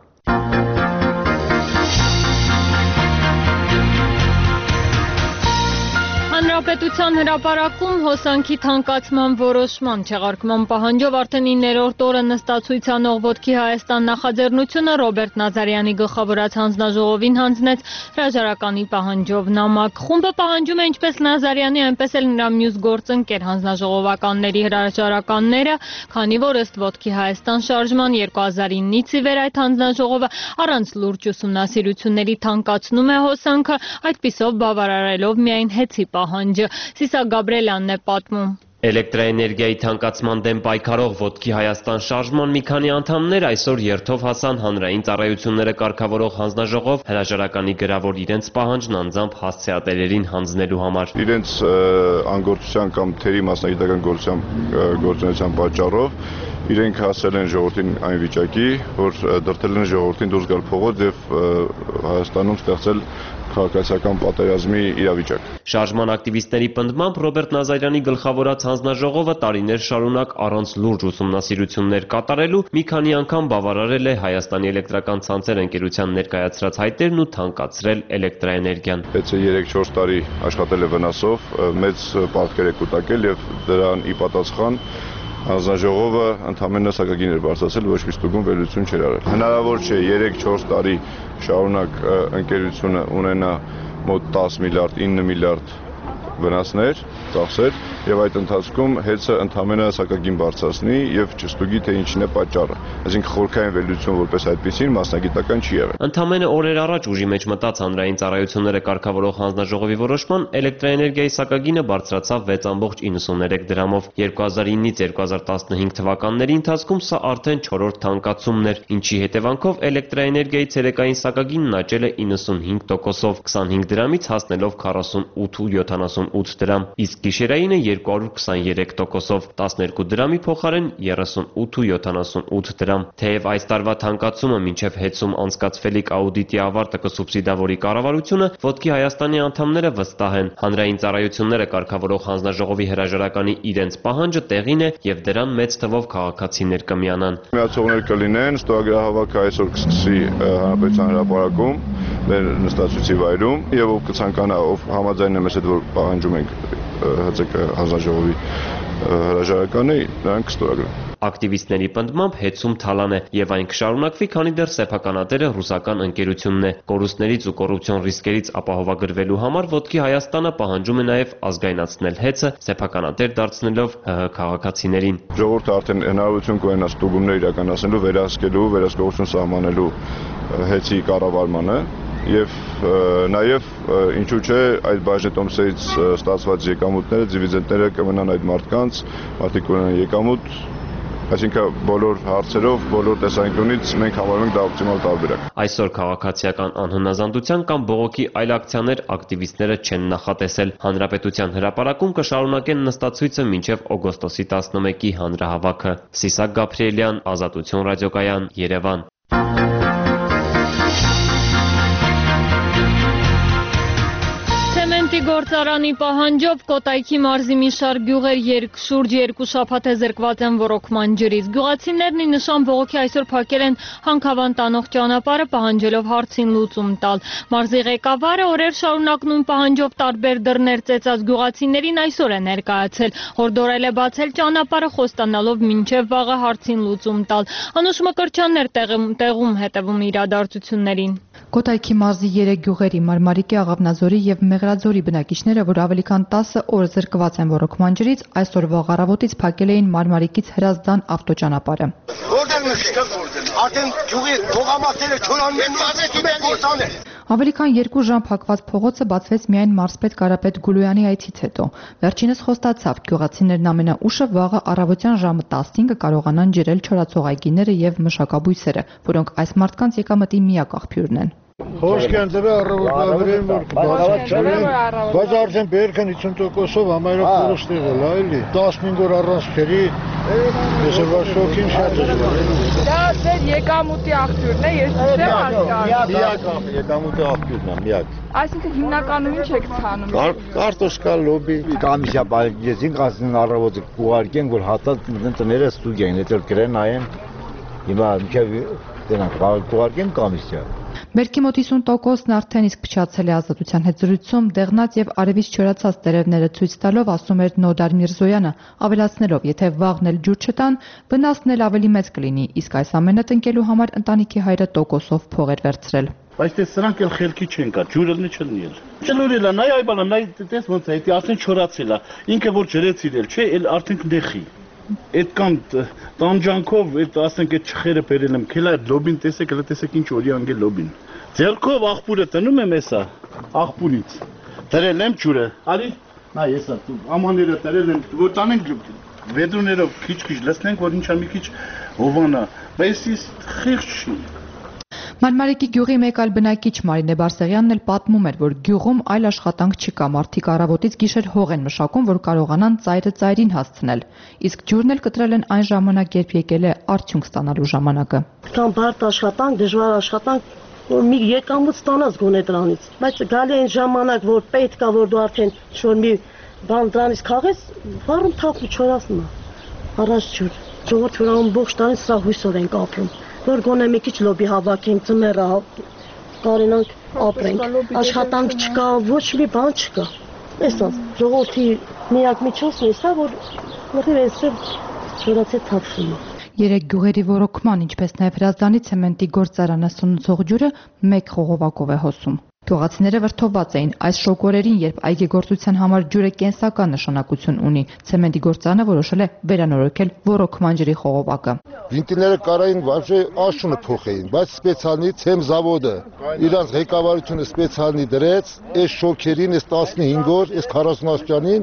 Հանրապետության հրապարակում հոսանքի թանկացման որոշման չեղարկման պահանջով արդեն իններորդ օրը նստացույցանող Ոտքի Հայաստան նախաձեռնությունը Ռոբերտ Նազարյանի գլխավորած հանձնաժողովին հանձնեց հրաժարականի պահանջով նամակ։ Խումբը պահանջում է ինչպես Նազարյանի, այնպես էլ նրա մյուս գործընկեր հանձնաժողովականների հրաժարականները, քանի որ ըստ Ոտքի Հայաստան շարժման երկու հազար իննից ի վեր այդ հանձնաժողովը առանց լուրջ ուսումնասիրությունների թանկացնում է հոսանքը, այդպիսով բավարարելով միայն հեծի պահանջը։ Սիսակ Գաբրելյանն է պատմում։ Էլեկտրաէներգիայի թանկացման դեմ պայքարող Ոտքի Հայաստան շարժման մի քանի անդամներ այսօր երթով հասան հանրային ծառայությունները կարգավորող հանձնաժողով հրաժարականի գրավոր իրենց պահանջն անձամբ հասցեատերերին հանձնելու համար։ Իրենց անգործության կամ թերի մասնագիտական գործունեության պատճառով իրենք հասել են ժողովրդին այն վիճակի, որ դրդել են ժողովրդին դուրս գալ փողոց եւ Հայաստանում ստեղծել քաղաքացիական պատերազմի իրավիճակ։ Շարժման ակտիվիստների պնդմամբ Ռոբերտ Նազարյանի գլխավորած հանձնաժողովը տարիներ շարունակ առանց լուրջ ուսումնասիրություններ կատարելու մի քանի անգամ բավարարել է Հայաստանի էլեկտրական ցանցեր ընկերության ներկայացրած հայտերն ու թանկացրել էլեկտրաէներգիան։ Պետք է երեք-չորս տարի աշխատել է վնասով, մեծ պարտքեր է կուտակել եւ դրան ի պատասխան հանձնաժողովը ընդամենը սակագին էր բարձրացել, ոչ մի ստուգում վերլուծություն չէր արել։ Հնարավոր չէ երեք-չորս տարի շարունակ ընկերությունը ունենա մոտ տաս միլիարդ, ինը միլիարդ վնասներ, ծախսեր եւ այդ ընթացքում հեծը ընդամենը սակագին բարձրացնի եւ չստուգի թե ինչն է պատճառը։ Այսինքն խորքային վերլուծություն որպես այդպեսին մասնագիտական չի եղել։ Ընդամենը օրեր առաջ ուժի մեջ մտած հանրային ծառայությունները կարգավորող հանձնաժողովի որոշման էլեկտրաէներգիայի սակագինը բարձրացավ վեց բորոց իննսուններեք դրամով։ երկու հազար իննից երկու հազար տասնհինգ թվականների ընթացքում սա արդեն չորրորդ թանկացումն էր, ինչի հետևանքով էլեկտրաէներգիայի ցերեկային սակագինն աճել է իննսունհինգ տոկոսով, քսանհինգ դրամից հասնելով քառասունութ ու յոթանասունութ դրամ, իսկ գիշերայինը երկու հարյուր քսաներեք տոկոսով, տասներկու դրամի փոխարեն երեսունութ ու յոթանասունութ դրամ։ Թեև այս տարվա թանկացումը մինչև հեծում անցկացվելիք աուդիտի ավարտը կսուբսիդավորի կառավարությունը, Ոտքի Հայաստանի անդամները վստահ են, հանրային ծառայությունները կարգավորող հանձնաժողովի հրաժարականի իրենց պահանջը տեղին է եւ դրան մեծ թվով քաղաքացիներ կմիանան։ Միացողներ կլինեն, ստորագրահավաքը այսօր կսկսի Հանրապետության հրապարակում, մեր նստացույցի վայրում եւ ով կցանկանա, ով համաձայն է մեզ հետ որ պահանջում ենք ՀԾԿ հանձնաժողովի հրաժարականը, նրանք կստորագրեն։ Ակտիվիստների պնդմամբ հեծում թալան է եւ այն կշարունակվի, քանի դեռ սեփականատերը ռուսական ընկերությունն է։ Կորուստներից ու կոռուպցիոն ռիսկերից ապահովագրվելու համար Ոտքի Հայաստանը պահանջում է նաեւ ազգայնացնել հեծը, սեփականատեր դարձնելով ՀՀ քաղաքացիներին։ Ժողովուրդը արդեն հնարավորություն կունենա ստուգումներ իրականացնելու, վերահսկելու, վերահսկողություն սահմանելու հեծի կառավարմանը եւ նաեւ ինչու՞ չէ այդ բաժնետոմսից ստացված եկամուտները, դիվիդենդները կմնան այդ մարդկանց, մարդիկ ունեն եկամուտ, այսինքն բոլոր հարցերով, բոլոր տեսանկյունից մենք համարում ենք դա օպտիմալ տարբերակ։ Այսօր քաղաքացիական անհնազանդության կամ բողոքի այլ ակցիաներ ակտիվիստները չեն նախատեսել։ Հանրապետության հրապարակում կշարունակեն նստացույցը մինչև օգոստոսի տասնմեկի հանրահավաքը։ Սիսակ Գաբրելյան, Ազատություն ռադիոկայան, Երևան։ Ցեմենտի գործարանի պահանջով Կոտայքի մարզի մի շարք գյուղեր շուրջ երկու շաբաթ է զրկված են ոռոգման ջրից։ Գյուղացիներն ի նշան բողոքի այսօր փակել են Հանքավան տանող ճանապարհը, պահանջելով հարցին լուծում տալ։ Մարզի ղեկավարը օրեր շարունակ նույն պահանջով տարբեր դռներ ծեծած գյուղացիներին այսօր է ներկայացել, հորդորել է բացել ճանապարհը, խոստանալով մինչև վաղը հարցին լուծում տալ։ Անուշ Մկրտչյանն էր տեղում հետևում իրադարձություններին։ Կոտայքի մարզի երեք գյուղերի Մարմարիկի, Աղավնաձորի եւ Մեղրաձորի բնակիչները, որ ավելի քան տասը օր զրկված են ոռոգման ջրից, այսօր վաղ առավոտից փակել էին Մարմարիկից Հրազդան ավտոճանապարհը։ Ավելի քան երկու ժամ փակված փողոցը բացվեց միայն մարզպետ Կարապետ Գուլոյանի այցից հետո։ Վերջինս խոստացավ, գյուղացիներն ամենաուշը վաղը առավոտյան ժամը տասնհինգը կարողանան ջրել չորացող այգիները եւ մշակաբույսերը, որոնք այս մարդկանց եկամտի միակ աղբյուրն են։ Խոսքան դրա առավոտավրեն որ կբացվեն, բայց արդեն բերքան հիսուն տոկոսով համարյա փողոցներ էլ, այլի տասնհինգ օր առանց ջրի, այսօրվա շոկին շատ դժվար է։ Դա ձեր եկամուտի աղբյուրն է, ես չեմ հասկանում։ Միակ եկամուտի աղբյուրն է, միակ։ Այսինքն հիմնականում ինչ եք ցանում։ Կարտոշկա, լոբի, կամիսա բայգեցին, ասեն առավոտը կուղարկեն, որ հատած տները ստուգեն, հետո գրեն նայեն։ Հիմա միջև դրանք կուղարկեն կամիսա։ Բերքի մոտ հիսուն տոկոսն արդեն իսկ փչացել է Ազատության հետ զրույցում, դեղնած եւ արևից չորացած տերևները ցույց տալով ասում էր Նոդար Միրզոյանը, ավելացնելով, եթե վաղն էլ ջուր չտան, վնասն էլ ավելի մեծ կլինի, իսկ այս ամենը տնկելու համար ընտանիքի հայրը տոկոսով փող էր վերցրել։ Բայց դե սրանք էլ խելքի չեն կա, ջուրը չլնի էլ։ Չլուրելա, նայ այ բանա, նայ տես ոնց է, դա արդեն չորացել է։ Ինքը որ ջրեցիր էլ, չէ, էլ արդեն կդեխի։ Այդ կան տանջանքով, այդ ասենք այդ չխերը բերել եմ, քելա լոբին տեսեք, հələ տեսեք ինչ օրի անգել լոբին։ Ձերքով աղբուրը տնում եմ հեսա, աղբուրից։ Դրել եմ ջուրը։ Արի, նայ հեսա, ամաները դրել եմ, որ տանենք վեդրուներով քիչ-քիչ լցնենք, որ ինչա մի քիչ հովանա։ Բայց ის խիղճ չի։ Մարմարիկի գյուղի մեկ այլ բնակիչ Մարինե Բարսեղյանն էլ պատմում էր, որ գյուղում այլ աշխատանք չկա, մարդիկ առավոտից գիշեր հող են մշակում, որ կարողանան ծայրը ծայրին հասցնել։ Իսկ ջուրն էլ կտրել են այն ժամանակ, երբ եկել է արդյունք ստանալու ժամանակը։ Կամ բարդ աշխատանք, դժվար աշխատանք, որ մի եկամուտ ստանաս գոնե դրանից, բայց գալի այն ժամանակ, որ պետք է, որ դու արդեն շոր մի բան դրանից քաղես, վառում թափու չորացնում է։ Առաջ ջուր։ Ժողովուրդ որ ամբողջ տարին սա հույսով ենք ապրում, որ գոնե մի քիչ լոբի հավաքենք, ծմերը կարենանք ապրենք։ Աշխատանք չկա, ոչ մի բան չկա։ Էսա ժողովրդի միակ միջոցն է սա, որ որտեղ էսը չորացե թափվում է։ Երեք գյուղերի ոռոգման, ինչպես նաև Հրազդանի ցեմենտի գործարանը սնուցող ջուրը մեկ խողովակով է հոսում։ Գյուղացիները վրդովված էին այս շոգորերին, երբ այգեգործության համար ջուրը կենսական նշանակություն ունի։ Ցեմենտի գործարանը որոշել է վերանորոգել ոռոգման ջրի խողովակը։ Վինտիները կարային вообще աշունը փոխեին, բայց սպեցիալնի ցեմ զավոդը իրանց ղեկավարությունը սպեցիալնի դրեց այս շոքերին, այս տասնհինգ օր, այս քառասուն աստիճանին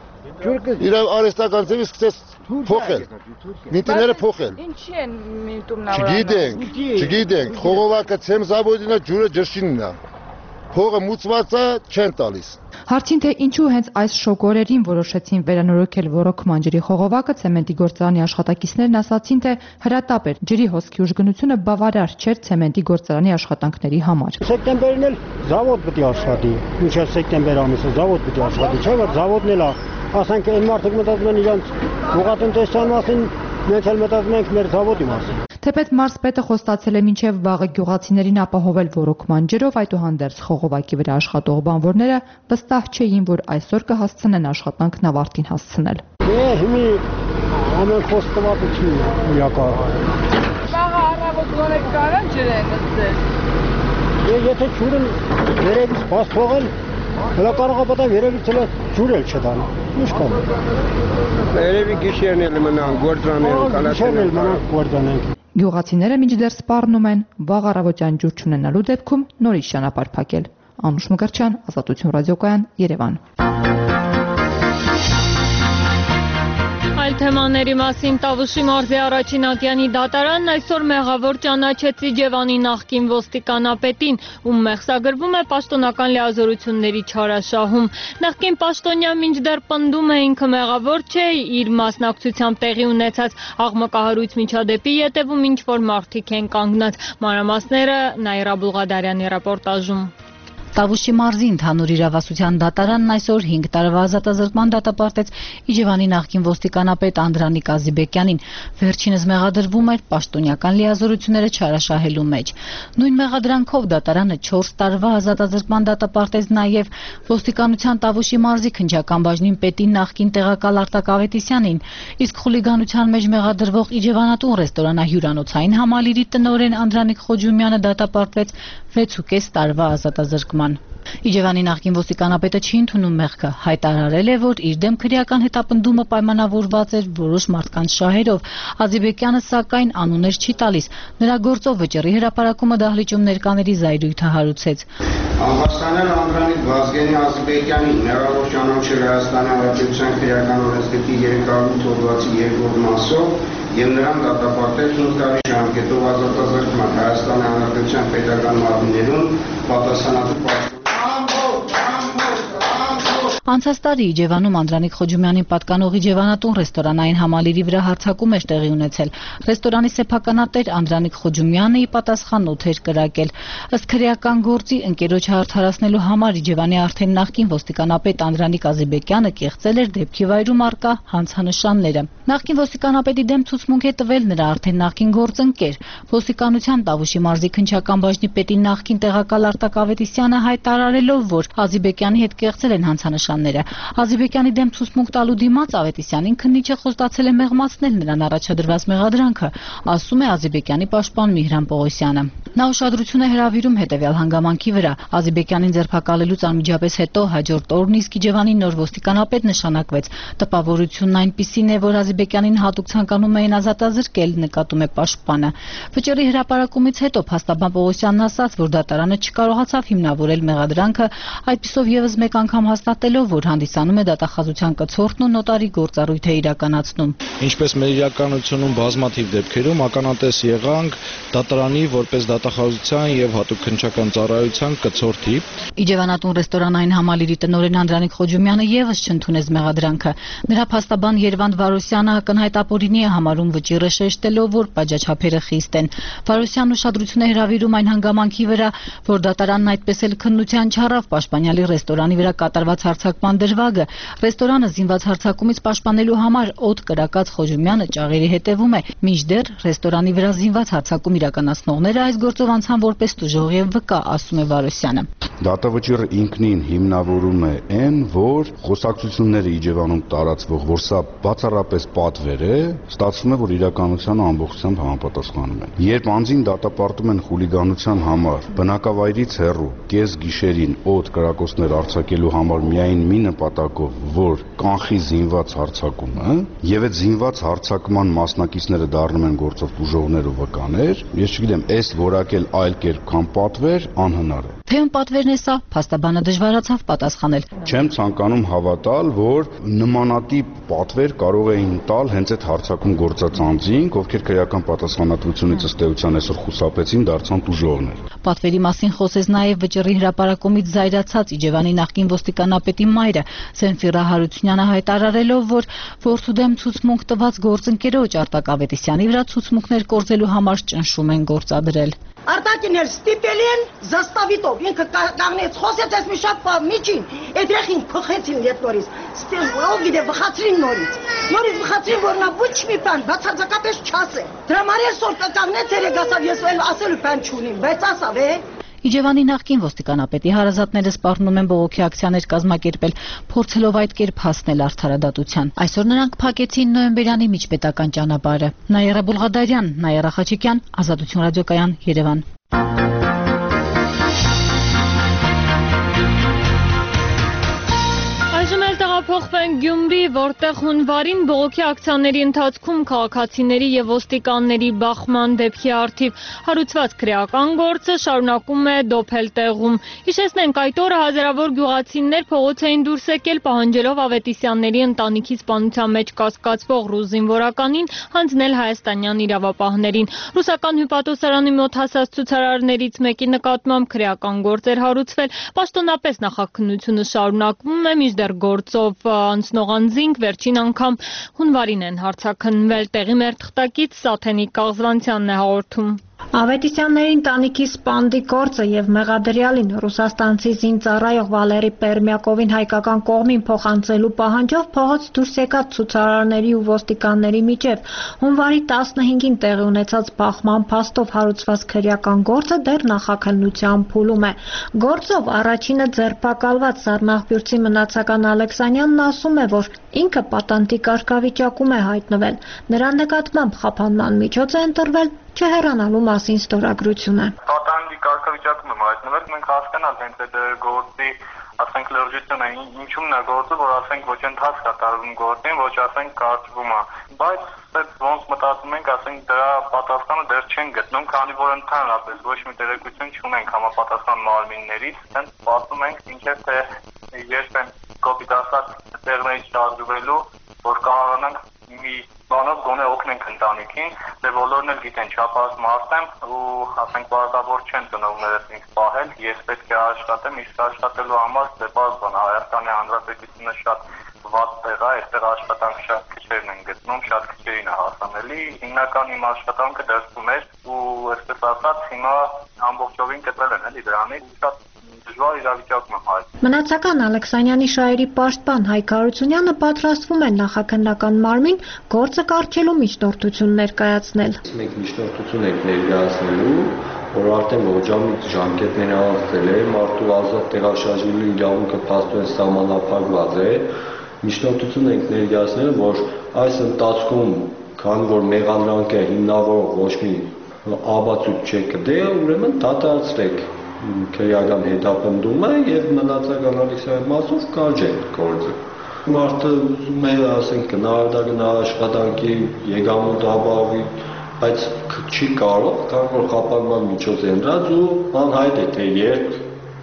իր արհեստական ձևի սկսեց փոխել։ Վինտիները փոխել։ Ինչի են միտում նա։ Չգիտենք, չգիտենք, խողովակը ցեմ զավոդինա ջուրը ջրշինն է։ Փողը մուծված է, չեն տալիս։ Հարցին թե ինչու հենց այս շոգորերին որոշեցին վերանորոգել ոռոգման ջրի խողովակը, ցեմենտի գործարանի աշխատակիցներն ասացին, թե հրատապ էր ջրի հոսքի ուժգնությունը բավարար չէր ցեմենտի գործարանի աշխատանքների համար։ Սեպտեմբերին էլ զավոդ պետք է աշխատի, մինչև սեպտեմբեր ամիսը զավոդ պետք է աշխատի, չէ՞ որ զավոդն էլ է, ասենք այն մարդիկ մտածում են իրանց գյուղատնտեսության մասին, մենք էլ մտածում ենք մեր զավոդի մասին։ Թեպետ մարզպետը խոստացել է մինչև վաղը գյուղացիներին ապահովել ոռոգման ջրով, այդուհանդերձ խողովակի վրա աշխատող բանվորները վստահ չէին, որ այսօր կհասցնեն աշխատանքն ավարտին հասցնել։ Դե հիմի ամեն խոստովատություն իրական։ Վաղը առավոտ գոնե կարան ջրեն նստել։ Դե եթե ջուրն վերևից բաց թողել, հələ կարող է պատահ վերևից էլ ջուր էլ չտան։ Ինչ կան։ Վերևի գիշերն էլ մնան, գործանեն, կանացեն մնան, գործանեն։ Գյուղացիները մինչդեռ սպառնում են վաղ առավոտյան ջուր չունենալու դեպքում նորից ճանապարհ փակել։ Անուշ Մկրտչյան, Ազատություն ռադիոկայան, Երևան։ Այլ թեմաների մասին Տավուշի մարզի առաջին ատյանի դատարանն այսօր մեղավոր ճանաչեց Իջևանի նախկին ոստիկանապետին, ում մեղսագրվում է պաշտոնական լիազորությունների չարաշահում։ Նախկին պաշտոնյա մինչդեռ պնդում է ինքը մեղավոր չէ, իր մասնակցությամբ տեղի ունեցած աղմկահարույց միջադեպի ետևում ինչ որ մարդիկ են կանգնած։ Մանրամասները Նաիրա Բուլղադարյանի ռեպորտաժում։ Տավուշի մարզի ընդհանուր իրավասության դատարանն այսօր հինգ տարվա ազատազրկման դատապարտեց Իջևանի նախկին ոստիկանապետ Անդրանիկ Ազիբեկյանին։ Վերջինս մեղադրվում էր պաշտոնյական լիազորությունները չարաշահելու մեջ։ Նույն մեղադրանքով դատարանը չորս տարվա ազատազրկման դատապարտեց նաև ոստիկանության Տավուշի մարզի քննչական բաժնին պետի նախկին տեղակալ Արտակ Ավետիսյանին, իսկ խուլիգանության մեջ մեղադրվող Իջևանատուն ռեստորանահյուրանոցային համալիրի տնօրեն Անդրանիկ Խոջումյանը դատապարտվեց վեցուկես տարվա ազատազրկման։ Իջևանի նախկին ոստիկանապետը չի ընդունում մեղքը, հայտարարել է, որ իր դեմ քրեական հետապնդումը պայմանավորված էր որոշ մարդկանց շահերով։ Ազիբեկյանը սակայն անուններ չի տալիս։ Նրա գործով վճռի հրապարակումը դահլիճում ներկաների զայրույթը հարուցեց։ Ամբաստանել Անդրանիկ Վազգենի Ազիբեկյանին մեղավոր ճանաչել Հայաստանի Հանրապետության քրեական օրենսգծի երեքսուն հոդվածի երկրորդ մասով եւ նրան դատապարտել հինգ տարի ժամկետով ազատազրկման Հայաստանի Հանրապետության պետական մարմիններում պատասխանատու պաշտոնյա Անցած տարի Իջևանում Անդրանիկ Խոջումյանին պատկանող Իջևանատուն ռեստորանային համալիրի վրա հարձակում էր տեղի ունեցել։ Ռեստորանի սեփականատեր Անդրանիկ Խոջումյանը ի պատասխան նոթ էր կրակել։ Ըստ քրեական գործի ընկերոջը արդարացնելու համար Իջևանի արդեն նախկին ոստիկանապետ Անդրանիկ Ազիբեկյանը կեղծել էր դեպքի վայրում առկա հանցանշանները։ Նախկին ոստիկանապետի դեմ ցուցմունք է տվել նրա արդեն նախկին գործընկեր։ Ոստիկանության Տավուշի մարզի քննչական բաժնի պետի նախկին տեղակալ Արտակ Ավետիսյանը հայտարարելով, որ Ազիբեկյանի հետ կեղծել են հանցանշանները։ Ազիբեկյանի դեմ ցուցմունք տալու դիմաց Ավետիսյանին քննիչը խոստացել է մեղմացնել նրան առաջադրված մեղադրանքը, ասում է Ազիբեկյանի պաշտպան Միհրան Պողոսյանը։ Նա ուշադրություն է հրավիրում հետևյալ հանգամանքի վրա։ Ազիբեկյանին ձերբակալելուց անմիջապես հետո հաջորդ օրն իսկ Իջևանի նոր ոստիկանապետ նշանակվեց։ Տպավորությունն այնպիսին է, որ Ազիբեկյանին հատուկ ցանկանում էին ազատազրկել, նկատում է պաշտպանը։ Վճռի հրապարակումից հետո փաստաբան Պողոսյանն ասաց, որ դատարանը չկարողացավ հիմնավորել մեղադրանքը, այդպիսով եւս մեկ անգամ հաստատելով, որ հանդիսանում է դատախազության կցորդն ու նոտարի գործառույթ է իրականացնում։ Ինչպես մեր իրականությունում բազմաթիվ դեպքերում ականատես եղանք դատարանի որպես դատախազության եւ հատուկ քննչական ծառայության կցորդի։ Իջևանատուն ռեստորանային համալիրի տնօրեն Անդրանիկ Խոջումյանը եւս չընդունեց մեղադրանքը։ Նրա փաստաբան Երվանդ Վարոսյանը ակնհայտ ապօրինի է համարում վճիռը շեշտելով, որ պատժաչափերը խիստ են։ Վարոսյանն ուշադրություն է հրավիրում այն հանգամանքի վրա, որ դատարանն այդպես էլ քննության չառավ պաշտպանյալի ռեստորանի վրա կատարված հարձակման դրվագը։ Ռեստորանը զինված հարձակումից պաշտպանելու համար օդ կրակած Խոջումյանը ճաղերի հետևում է, մինչդեռ ռեստորանի վրա զինված հարձակում իրականացնողները այս գործով անցան որպես տուժող եւ վկա, ասում է Վարոսյանը։ Դատավճիռը ինքնին հիմնավորում է այն, որ խոսակցությունները Իջևանում տարածվող, որ սա բացառապես պատվեր է, ստացվում է, որ իրականությանը ամբողջությամբ համապատասխանում են։ Երբ անձին դատապարտում են խուլիգանության համար, բնակավայրից հեռու, կես գիշերին օդ կրակոցներ արձակելու համար միայն մի նպատակով, որ կանխի զինված հարձակումը, եւ այդ զինված հարձակման մասնակիցները դառնում են գործով տուժողներ ու վկաներ, ես չգիտեմ, այս որակել այլ կերպ քան պատվեր անհնար է։ Թե ում պատվերն է սա, փաստաբանը դժվարացավ պատասխանել։ Չեմ ցանկանում հավատալ, որ նմանատիպ պատվեր կարող էին տալ հենց այդ հարձակում գործած անձինք, ովքեր քրեական պատասխանատվությունից ըստ էության այսօր խուսափեցին, դարձան տուժողներ։ Պատվերի մասին խոսեց նաև վճռի հրապարակումից զայրացած Իջևանի նախկին ոստիկանապետի մայրը Սենֆիռա Հարությունյանը հայտարարելով, որ որդու դեմ ցուցմունք տված գործընկերոջ Արտակ Ավետիսյանի վրա ցուցմունքներ կորզելու համար ճնշում են գործադրել։ Արտակին էլ ստիպել են զաստավիտով, ինքը կանգնեց, խոսեց այս մի շատ միջին, այդ ռեխին փոխեցին ետ նորից, ով գիտե վխացրին նորից, նորից վխացրին, որ նա ոչ մի բան, բացարձակապես չասե, դրա համար այսօր կանգնեց երեկ ասավ, ես ասելու բան չունիմ, բայց ասավ է։ Իջևանի նախկին ոստիկանապետի հարազատները սպառնում են բողոքի ակցիաներ կազմակերպել, փորձելով այդ կերպ հասնել արդարադատության։ Այսօր նրանք փակեցին նոյեմբերյանի միջպետական ճանապարհը։ Նաիրա Բուլղադարյան, Նաիրա Խաչիկյան, Ազատություն ռադիոկայան, Երևան։ Փոխվենք Գյումրի, որտեղ հունվարին բողոքի ակցիաների ընթացքում քաղաքացիների եւ ոստիկանների բախման դեպքի առթիվ հարուցված քրեական գործը շարունակում է դոփել տեղում։ Հիշեցնենք, այդ օրը հազարավոր գյուղացիներ փողոց էին դուրս եկել պահանջելով Ավետիսյանների ընտանիքի սպանության մեջ կասկածվող ռուս զինվորականին հանձնել հայաստանյան իրավապահներին։ Ռուսական հյուպատոսարանի մոտ հասած ցուցարարներից մեկի նկատմամբ քրեական գործ էր հարուցվել, պաշտոնապես նախաքննությունը շարունակվում է, մինչդեռ գործով անցնող անձինք վերջին անգամ հունվարին են հարցաքննվել։ Տեղի մեր թղթակից Սաթենիկ Կաղզվանցյանն է հաղորդում։ Ավետիսյանների ընտանիքի սպանդի գործը եւ մեղադրյալին ռուսաստանցի զինծառայող Վալերի Պերմյակովին հայկական կողմին փոխանցելու պահանջով փողոց դուրս եկած ցուցարարների ու ոստիկանների միջև հունվարի տասնհինգին տեղի ունեցած բախման փաստով հարուցված քրեական գործը դեռ նախաքննության փուլում է։ Գործով առաջինը ձերբակալված Սառնախբյուրցի մնացական Ալեքսանյանն ասում է, որ ինքը պատանտի կարգավիճակում է հայտնվել։ Նրա նկատմամբ խափանման միջոց է ընտրվել չհեռանալու մասին ստորագրությունը։ Պատանտի կարգավիճակում եմ հայտնվել, մենք հասկանալ հենց այդ գործի, ասենք լրջությունը ինչումն է գործը, որ ասենք ոչ ընթաց կատարվում գործին, ոչ ասենք կարճվում է, բայց այդ ոնց մտածում ենք, ասենք դրա պատասխանը դեռ չեն գտնում, քանի որ ընդհանրապես ոչ մի տեղեկություն չունենք համապատասխան մարմիններից, հենց պատմում ենք ինչև թե երբ են կոպիտ ասած տեղներից շարժվելու, որ կարողանանք մի բանով գոնե օգնենք ընտանիքին, դե բոլորն էլ գիտեն, չափած մարդ եմ ու ասենք բազավոր չեն ծնողներս ինձ պահել, ես պետք է աշխատեմ, իսկ աշխատելու համար դե բաց բան, Հայաստանի Հանրապետությունը շատ վատ տեղ է, այստեղ աշխատանք շատ քիչերն են գտնում, շատ քիչերին է հասանելի, հիմնական իմ աշխատանքը դրսում էր ու այսպես ասած հիմա ամբողջովին կտրել են էլի դրանից, շատ դժվար իրավիճակում եմ հայտնվում։ Մնացական Ալեքսանյանի շահերի պաշտպան Հայկ Հարությունյանը պատրաստվում է նախաքննական մարմին գործը կարգելու միջնորդություն ներկայացնել։ Մենք միջնորդություն ենք ներկայացնելու, որ արդեն ոչամիտ ժամկետներ անցել է, մարդու ազատ տեղաշարժվելու իրավունքը փաստորեն սահմանափակված է։ Միջնորդություն ենք ներկայացնել, որ այս ընթացքում, քանի որ մեղադրանքը հիմնավորող ոչ մի ապացույց չկդե, ուրեմն դադարեցրեք քրեական հետապնդումը եւ մնացական Ալեքսանյանի մասով կարճենք գործը։ Մարդը ուզում է, ասենք, գնահատական աշխատանքի եկամուտ ապահովի, բայց չի կարող, քանի որ խափանման միջոց են դրած ու անհայտ է թե երբ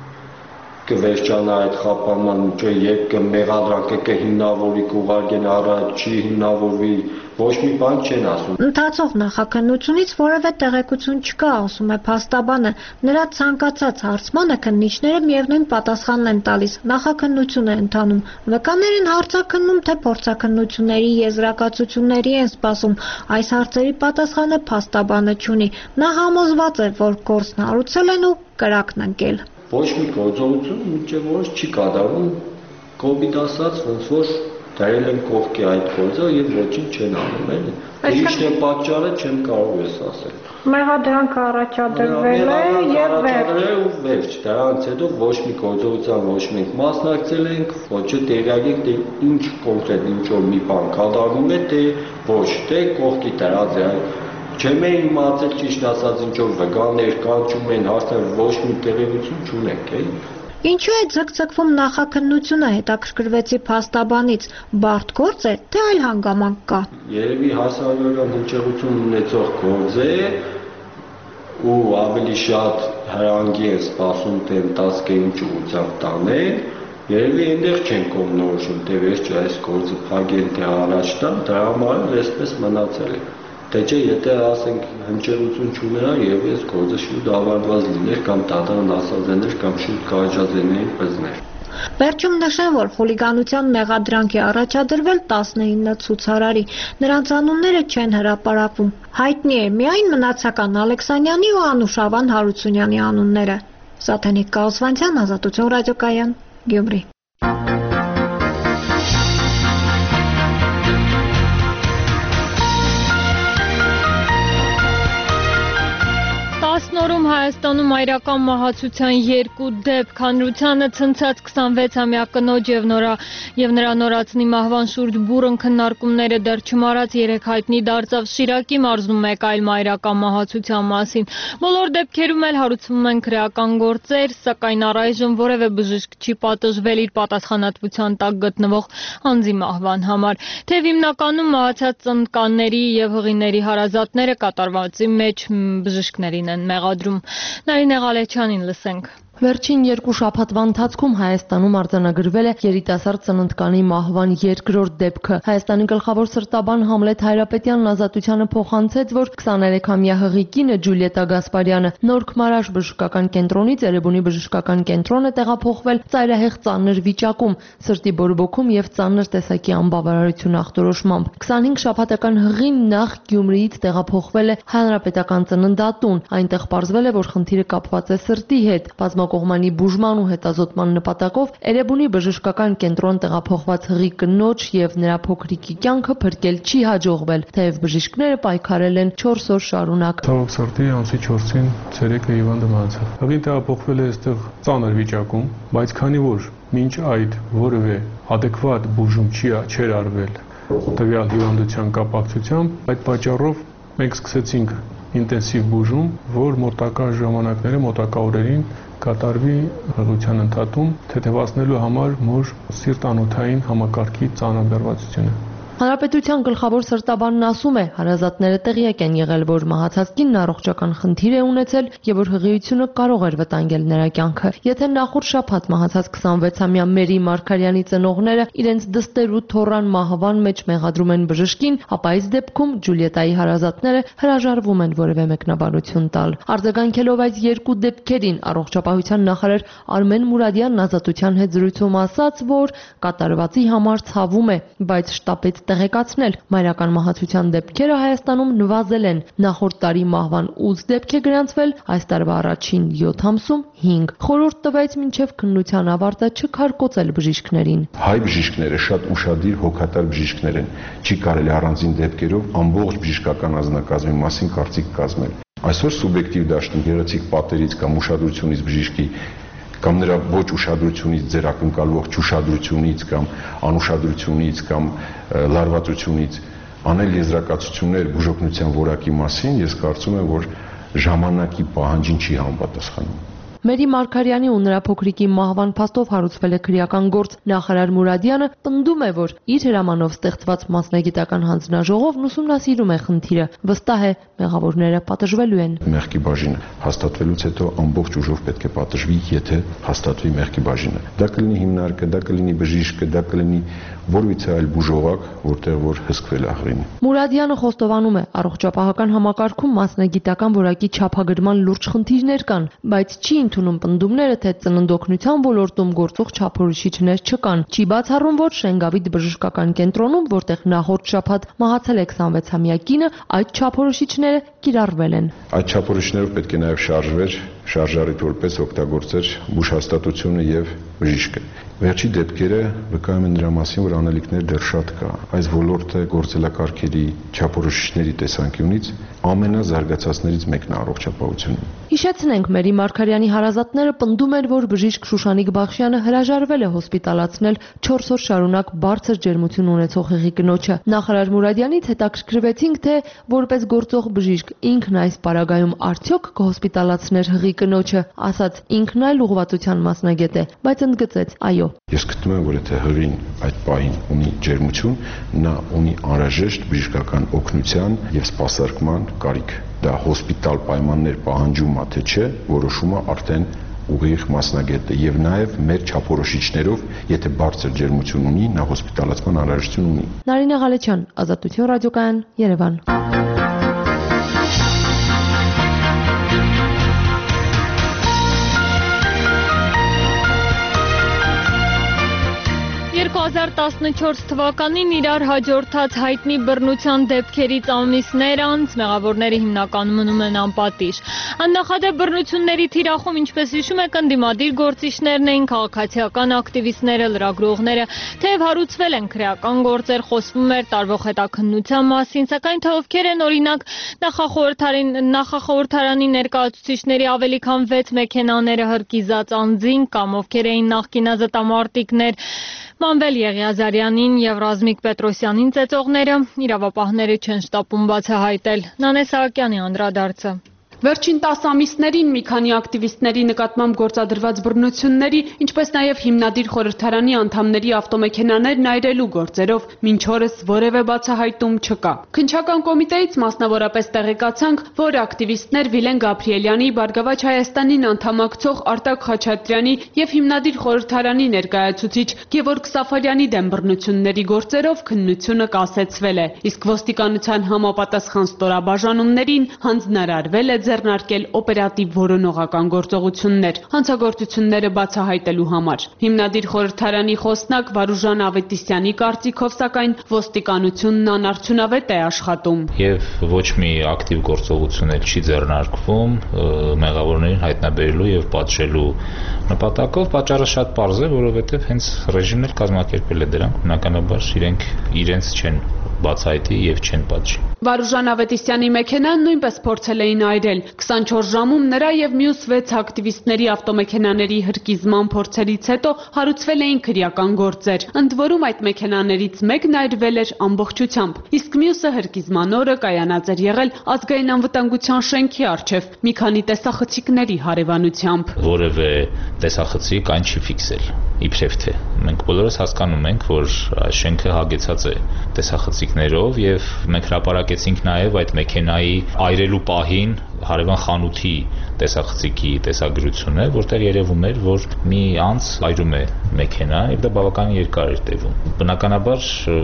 կվերջանա այդ խափանման միջոցը, երբ կմեղադրանքը կհիմնավորվի, կուղարկեն առաջ, չի հիմնավորվի, ոչ մի բան չեն ասում։ Ընթացող նախաքննությունից որևէ տեղեկություն չկա, ասում է փաստաբանը։ Նրա ցանկացած հարցմանը քննիչները միևնույն պատասխանն են տալիս։ Նախաքննություն է ընթանում։ Վկաներ են հարցաքննում, թե փորձաքննությունների եզրակացությունների են սպասում։ Այս հարցերի պատասխանը փաստաբանը չունի։ Նա համոզված է, որ գործն հարուցել են ու կրակն ընկել։ Ոչ մի գործողություն մինչև օրս չի կատարվում, կոպիտ ասած, ոնց որ դարել են կողքի այդ գործը եւ ոչինչ չեն անում, էլի։ Ինչն է պատճառը, չեմ կարող ես ասել։ Մեղադրանքը առաջադրվել է եւ վերջ։ Դրանից հետո ոչ մի գործողության ոչ մենք մասնակցել ենք, ոչ տեղյակ ենք, թե ինչ կոնկրետ ինչ որ մի բան կատարվում է, թե ոչ, թե կողքի դրած է։ Չեմ իմացել ճիշտ ասած ինչ որ վկաներ կանչում են հարցեր ոչ մի տեղեկություն չունենք, էլի։ Ինչու է ձգձգվում նախաքննությունը, հետաքրքրվեցի փաստաբանից, բարդ գործ է, թե այլ հանգամանք կա։ Երևի հասարակական հնչեղություն ունեցող գործ է ու ավելի շատ հրանգի է սպասում թե ընթացքը ինչ ուղղությամբ տանեն, երևի այնտեղ չեն կողմնորոշում, թե վերջ այս գործը փակեն թե առաջ տան, դրա համար էլ այսպես մնացել է։ Թե չէ, եթե ասենք հնչեղություն չունենա եւ ես գործը շուտ ավարտված լիներ կամ դատարան ասածներ կամ շուտ կարճածեների պզներ։ Վերջում նշեմ, որ խուլիգանության մեղադրանք է առաջադրվել տասնինը ցուցարարի։ Նրանց անունները չեն հրապարակվում։ Հայտնի է միայն մնացական Ալեքսանյանի ու Անուշավան Հարությունյանի անունները։ Սաթենիկ Կաուսվանցյան, Ազատություն ռադիոկայան, Գյումրի։ Նորում Հայաստանում այրական մահացության երկու դեպք, հանրությանը ցնցած քսանվեցամյա կնոջ եւ նորա եւ նրա նորածնի մահվան շուրջ բուռն քննարկումները դեռ չմարած երեք հայտնի դարձավ Շիրակի մարզում մեկ այլ այրական մահացության մասին։ Բոլոր դեպքերում էլ հարուցվում են քրեական գործեր, սակայն առայժմ որևէ բժիշկ չի պատժվել իր պատասխանատվության տակ գտնվող անձի մահվան համար։ Թեև հիմնականում մահացած ծնկանների եւ հղիների հարազատները կատարվածի մեջ բժիշկներին են մեղադրում։ Նարինե Ղալեչյանին լսենք։ Վերջին երկու շաբաթվա ընթացքում Հայաստանում արձանագրվել է երիտասարդ ծննդկանի մահվան երկրորդ դեպքը։ Հայաստանի գլխավոր սրտաբան Համլետ Հայրապետյանն Ազատությանը փոխանցեց, որ քսաներեքամյա հղի կինը Ջուլիետա Գասպարյանը Նոր Քմարաշ բժշկական կենտրոնից Էրեբունի բժշկական կենտրոն է տեղափոխվել ծայրահեղ ծանր վիճակում, սրտի բորբոքում եւ ծանր տեսակի անբավարարություն ախտորոշմամբ։ քսանհինգ շաբաթական հղին նախ Գյումրիից տեղափոխվել է Հանրապետական ծննդատուն։ Այնտեղ պարզվել է, որ խնդիրը կապված է սրտի հետ։ Բազմակողմանի բուժման ու հետազոտման նպատակով Էրեբունի բժշկական կենտրոն տեղափոխված հղի կնոջ եւ նրա փոքրիկի կյանքը փրկել չի հաջողվել, թեև բժիշկները պայքարել են չորս օր շարունակ։ Ցավոք սրտի ամսի չորսին ցերեկը հիվանդը մահացավ։ Հղին տեղափոխվել է այստեղ ծանր վիճակում, բայց քանի որ մինչ այդ որևէ adekvat բուժում չի չէր արվել տվյալ հիվանդության կապակցությամբ, այդ պատճառով մենք սկսեցինք ինտենսիվ բուժում, որ մոտակա ժամանակները, մոտակա օրերին կատարվի հղիության ընդհատում, թեթևացնելու համար մոր սիրտ-անոթային համակարգի ծանրաբեռվածությունը։ Հանրապետության գլխավոր սրտաբանն ասում է, հարազատները տեղյակ են եղել, որ մահացած կինն առողջական խնդիր է ունեցել եւ որ հղիությունը կարող էր վտանգել նրա կյանքը։ Եթե նախորդ շաբաթ մահացած քսանվեցամյա Մերի Մարգարյանի ծնողները իրենց դստեր ու թոռան մահվան մեջ մեղադրում են բժշկին, ապա այս դեպքում Ջուլիետայի հարազատները հրաժարվում են որևէ մեկնաբանություն տալ։ Արձագանքելով այս երկու դեպքերին, առողջապահության նախարար Արմեն Մուրադյանն Ազատության հետ զրույցում ասաց, որ կատարվածի համար ցավում է, բայց շտապեց տեղեկացնել, մայրական մահացության դեպքերը Հայաստանում նվազել են։ Նախորդ տարի մահվան ութ դեպք է գրանցվել, այս տարվա առաջին յոթ ամսում հինգ։ Խորհուրդ տվեց մինչև քննության ավարտը չքարկոծել բժիշկներին։ Հայ բժիշկները շատ ուշադիր հոգատար բժիշկներ են։ Չի կարելի առանձին դեպքերով ամբողջ բժշկական անձնակազմի մասին կարծիք կազմել։ Այսօր սուբյեկտիվ դաշտում գեղեցիկ պատերից կամ ուշադրությունից բժիշկի կամ նրա ոչ ուշադրությունից ձեր ակնկալվող չուշադրությունից կամ անուշադրությունից կամ լարվածությունից անել եզրակացություններ բուժօգնության որակի մասին, ես կարծում եմ, որ ժամանակի պահանջին չի համապատասխանում։ Մերի Մարգարյանի ու նրա փոքրիկի մահվան փաստով հարուցվել է քրեական գործ։ Նախարար Մուրադյանը պնդում է, որ իր հրամանով ստեղծված մասնագիտական հանձնաժողովն ուսումնասիրում է խնդիրը։ Վստահ է, մեղավորները պատժվելու են։ Մեղքի բաժինը հաստատվելուց հետո ամբողջ ուժով պետք է պատժվի, եթե հաստատվի մեղքի բաժինը։ Դա կլինի հիմնարկը, դա կլինի բժիշկը, դա կլինի որևիցե այլ բուժողակ, որտեղ որ հսկվել է հղին։ Մուրադյանը խոստովանում է, առողջապահական համակարգում մասնագիտական որակի չափագրման լուրջ խնդիրներ կան, բայց չի ընդունում պնդումները, թե ծննդօգնության ոլորտում գործող չափորոշիչներ չկան։ Չի բացառում, որ Շենգավիթ բժշկական կենտրոնում, որտեղ նախորդ շաբաթ մահացել է քսանվեցամյա կինը, այդ չափորոշիչները կիրառվել են։ Այդ չափորոշիչներով պետք է նաև շարժվեր, շարժառիթ որպես օգտագործեր բուժհաստատությունը եւ բժիշկը։ Վերջի դեպքերը վկայում են նրա մասին, որ անելիքներ դեռ շատ կա։ Այս ոլորտը գործելակարգերի չափորոշիչների տեսանկյունից ամենազարգացածներից մեկն է առողջապահությունում։ Հիշեցնենք, Մերի Մարգարյանի հարազատները պնդում են, որ բժիշկ Շուշանիկ Բախշյանը հրաժարվել է հոսպիտալացնել չորս օր շարունակ բարձր ջերմություն ունեցող հղի կնոջը։ Նախարար Մուրադյանից հետաքրքրվեցինք, թե որպես գործող բժիշկ ինքն այս պարագայում արդյոք կհոսպիտալացներ հղի կնոջը, ասաց ինքն այլ ուղղվածության մասնագետ է, բայց ընդգծեց՝ այո։ Ես գտնում եմ, որ եթե հղին այդ պահին ունի ջերմություն, նա ունի անհրաժեշտ բժշկական օգնության եւ սպասարկման կարիք։ Դա հոսպիտալ պայմաններ պահանջում է թե չէ, որոշումը արդեն ուղիղ մասնագետը եւ նաեւ մեր չափորոշիչներով, եթե բարձր ջերմություն ունի, նա հոսպիտալացման անհրաժեշտություն ունի։ Նարինե Ղալեչյան, Ազատություն ռադիոկայան, Երևան։ երկու հազար տասնչորս թվականին իրար հաջորդած հայտնի բռնության դեպքերից ամիսներ անց մեղավորները հիմնականում մնում են անպատիժ։ Աննախադեպ բռնությունների թիրախում, ինչպես հիշում եք, ընդդիմադիր գործիչներն էին, քաղաքացիական ակտիվիստները, լրագրողները, թեև հարուցվել են քրեական գործեր, խոսվում էր տարվող հետաքննության մասին, սակայն թե ովքեր են օրինակ նախախորհրդարանի ներկայացուցիչների ավելի քան վեց մեքենաները հրկիզած անձին կամ ովքեր էին նախկին ազատամարտիկներ Մանվել Եղիազարյանին եւ Ռազմիկ Պետրոսյանին ծեծողները իրավապահները չեն շտապում բացահայտել։ Նանե Սահակյանի անդրադարձը։ Վերջին տասը ամիսներին մի քանի ակտիվիստների նկատմամբ գործադրված բռնությունների, ինչպես նաև հիմնադիր խորհրդարանի անդամների ավտոմեքենաներն այրելու գործերով մինչ օրս որևէ բացահայտում չկա։ Քննչական կոմիտեից մասնավորապես տեղեկացանք, որ ակտիվիստներ Վիլեն Գաբրիելյանի, Բարգավաճ Հայաստանին անդամակցող Արտակ Խաչատրյանի եւ հիմնադիր խորհրդարանի ներկայացուցիչ Գևորգ Սաֆարյանի դեմ բռնությունների գործերով քննությունը կասեցվել է, իսկ ոստիկանության համապատասխան ստորաբաժանումներին հանձնարարվել է ձեռնարկել օպերատիվ որոնողական գործողություններ, հանցագործությունները բացահայտելու համար։ Հիմնադիր խորհրդարանի խոսնակ Վարուժան Ավետիսյանի կարծիքով, սակայն ոստիկանությունն անարդյունավետ է աշխատում։ Եվ ոչ մի ակտիվ գործողություն էլ չի ձեռնարկվում մեղավորներին հայտնաբերելու եւ պատժելու նպատակով։ Պատճառը շատ պարզ է, որովհետեւ հենց ռեժիմն էլ կազմակերպել է դրանք, բնականաբար իրենք իրենց չեն բացահայտի եւ չեն պատժի։ Վարուժան Ավետիսյանի մեքենան նույնպես փորձել էին այրել։ քսանչորս ժամում նրա եւ մյուս վեց ակտիվիստների ավտոմեքենաների հրկիզման փորձերից հետո հարուցվել էին քրեական գործեր։ Ընդ որում այդ մեքենաներից մեկն այրվել էր ամբողջությամբ, իսկ մյուսը հրկիզման օրը կայանած էր եղել ազգային անվտանգության շենքի առջև մի քանի տեսախցիկների հարևանությամբ։ Որևէ տեսախցիկ այն չի ֆիքսել, իբրև թե մենք բոլորս հասկանում ենք, որ շենքը հագեցած է տեսախցիկներով եւ մենք հրապարակեցինք նաեւ այդ մեքենայի այրելու պահին հարևան խանութի տեսախցիկի տեսագրությունը, որտեղ երևում էր, որ մի անձ այրում է մեքենա եւ դա բավականին երկար էր տևում։ Բնականաբար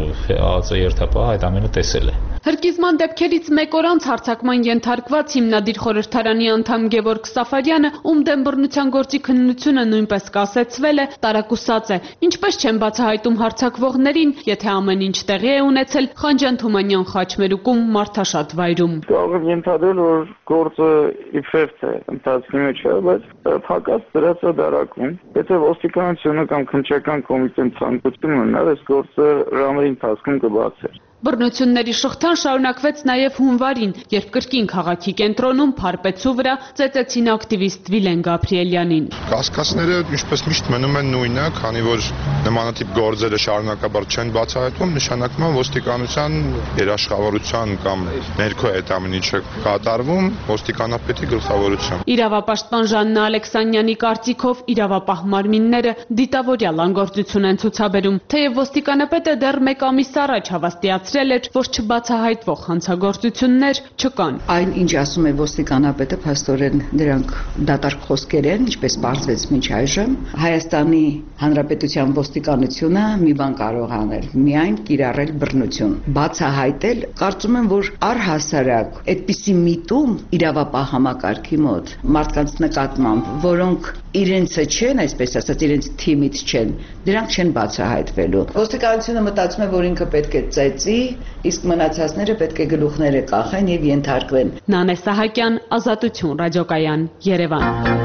ԱԱԾ երթապահը այդ ամենը տեսել է։ Հրկիզման դեպքերից մեկ օր անց հարձակման ենթարկված հիմնադիր խորհրդարանի անդամ Գևորգ Սաֆարյանը, ում դեմ բռնության գործի քննությունը նույնպես կասեցվել է, տարակուսած է։ Ինչպես չեն բացահայտում հարձակվողներին, եթե ամեն ինչ տեղի է ունեցել Խանջան Թումանյան խաչմերուկում մարդաշատ վայրում։ Կարող եմ ենթադրել, որ գործը իբրև թե ընթացքի մեջ է, բայց փակած դրած է դարակում։ Եթե ոստիկանությունը կամ քննչական կոմիտեն ցանկություն ուներ, այս գործը ժամերի ընթացքում կբացեր։ Բռնությունների շղթան շարունակվեց նաև հունվարին, երբ կրկին քաղաքի կենտրոնում Փարպեցու վրա ծեծեցին ակտիվիստ Վիլեն Գաբրիելյանին։ Կասկածները ինչպես միշտ մնում են նույնը, քանի որ նմանատիպ գործերը շարունակաբար չեն բացահայտվում, նշանակում է ոստիկանության երաշխավորության կամ ներքո այդ ամեն ինչը կատարվում ոստիկանապետի գլխավորությամբ։ Իրավապաշտպան Ժաննա Ալեքսանյանի կարծիքով իրավապահ մարմինները դիտավորյալ անգործություն են ցուցաբերում, թեև ոստիկանապետը դեռ մեկ ամիս առաջ հավաստիացրել էր, որ չբացահայտվող հանցագործություններ չկան։ Այն, ինչ ասում է ոստիկանապետը, փաստորեն դրանք դատարկ խոսքեր են, ինչպես պարզվեց մինչ այժմ։ Հայաստանի Հանրապետության ոստիկանությունը մի բան կարող անել, միայն կիրառել բռնություն, բացահայտել։ Կարծում եմ, որ առհասարակ այդպիսի միտում իրավապահ համակարգի մոտ մարդկանց նկատմամբ, որոնք իրենցը չեն, այսպես ասած, իրենց թիմից չեն, դրանք չեն բացահայտվելու։ Ոստիկանությունը մտածում է, որ ինքը պետք է ծեծի, իսկ մնացածները պետք է գլուխները կախեն եւ ենթարկվեն։ Նանե Սահակյան, Ազատություն ռադիոկայան, Երևան։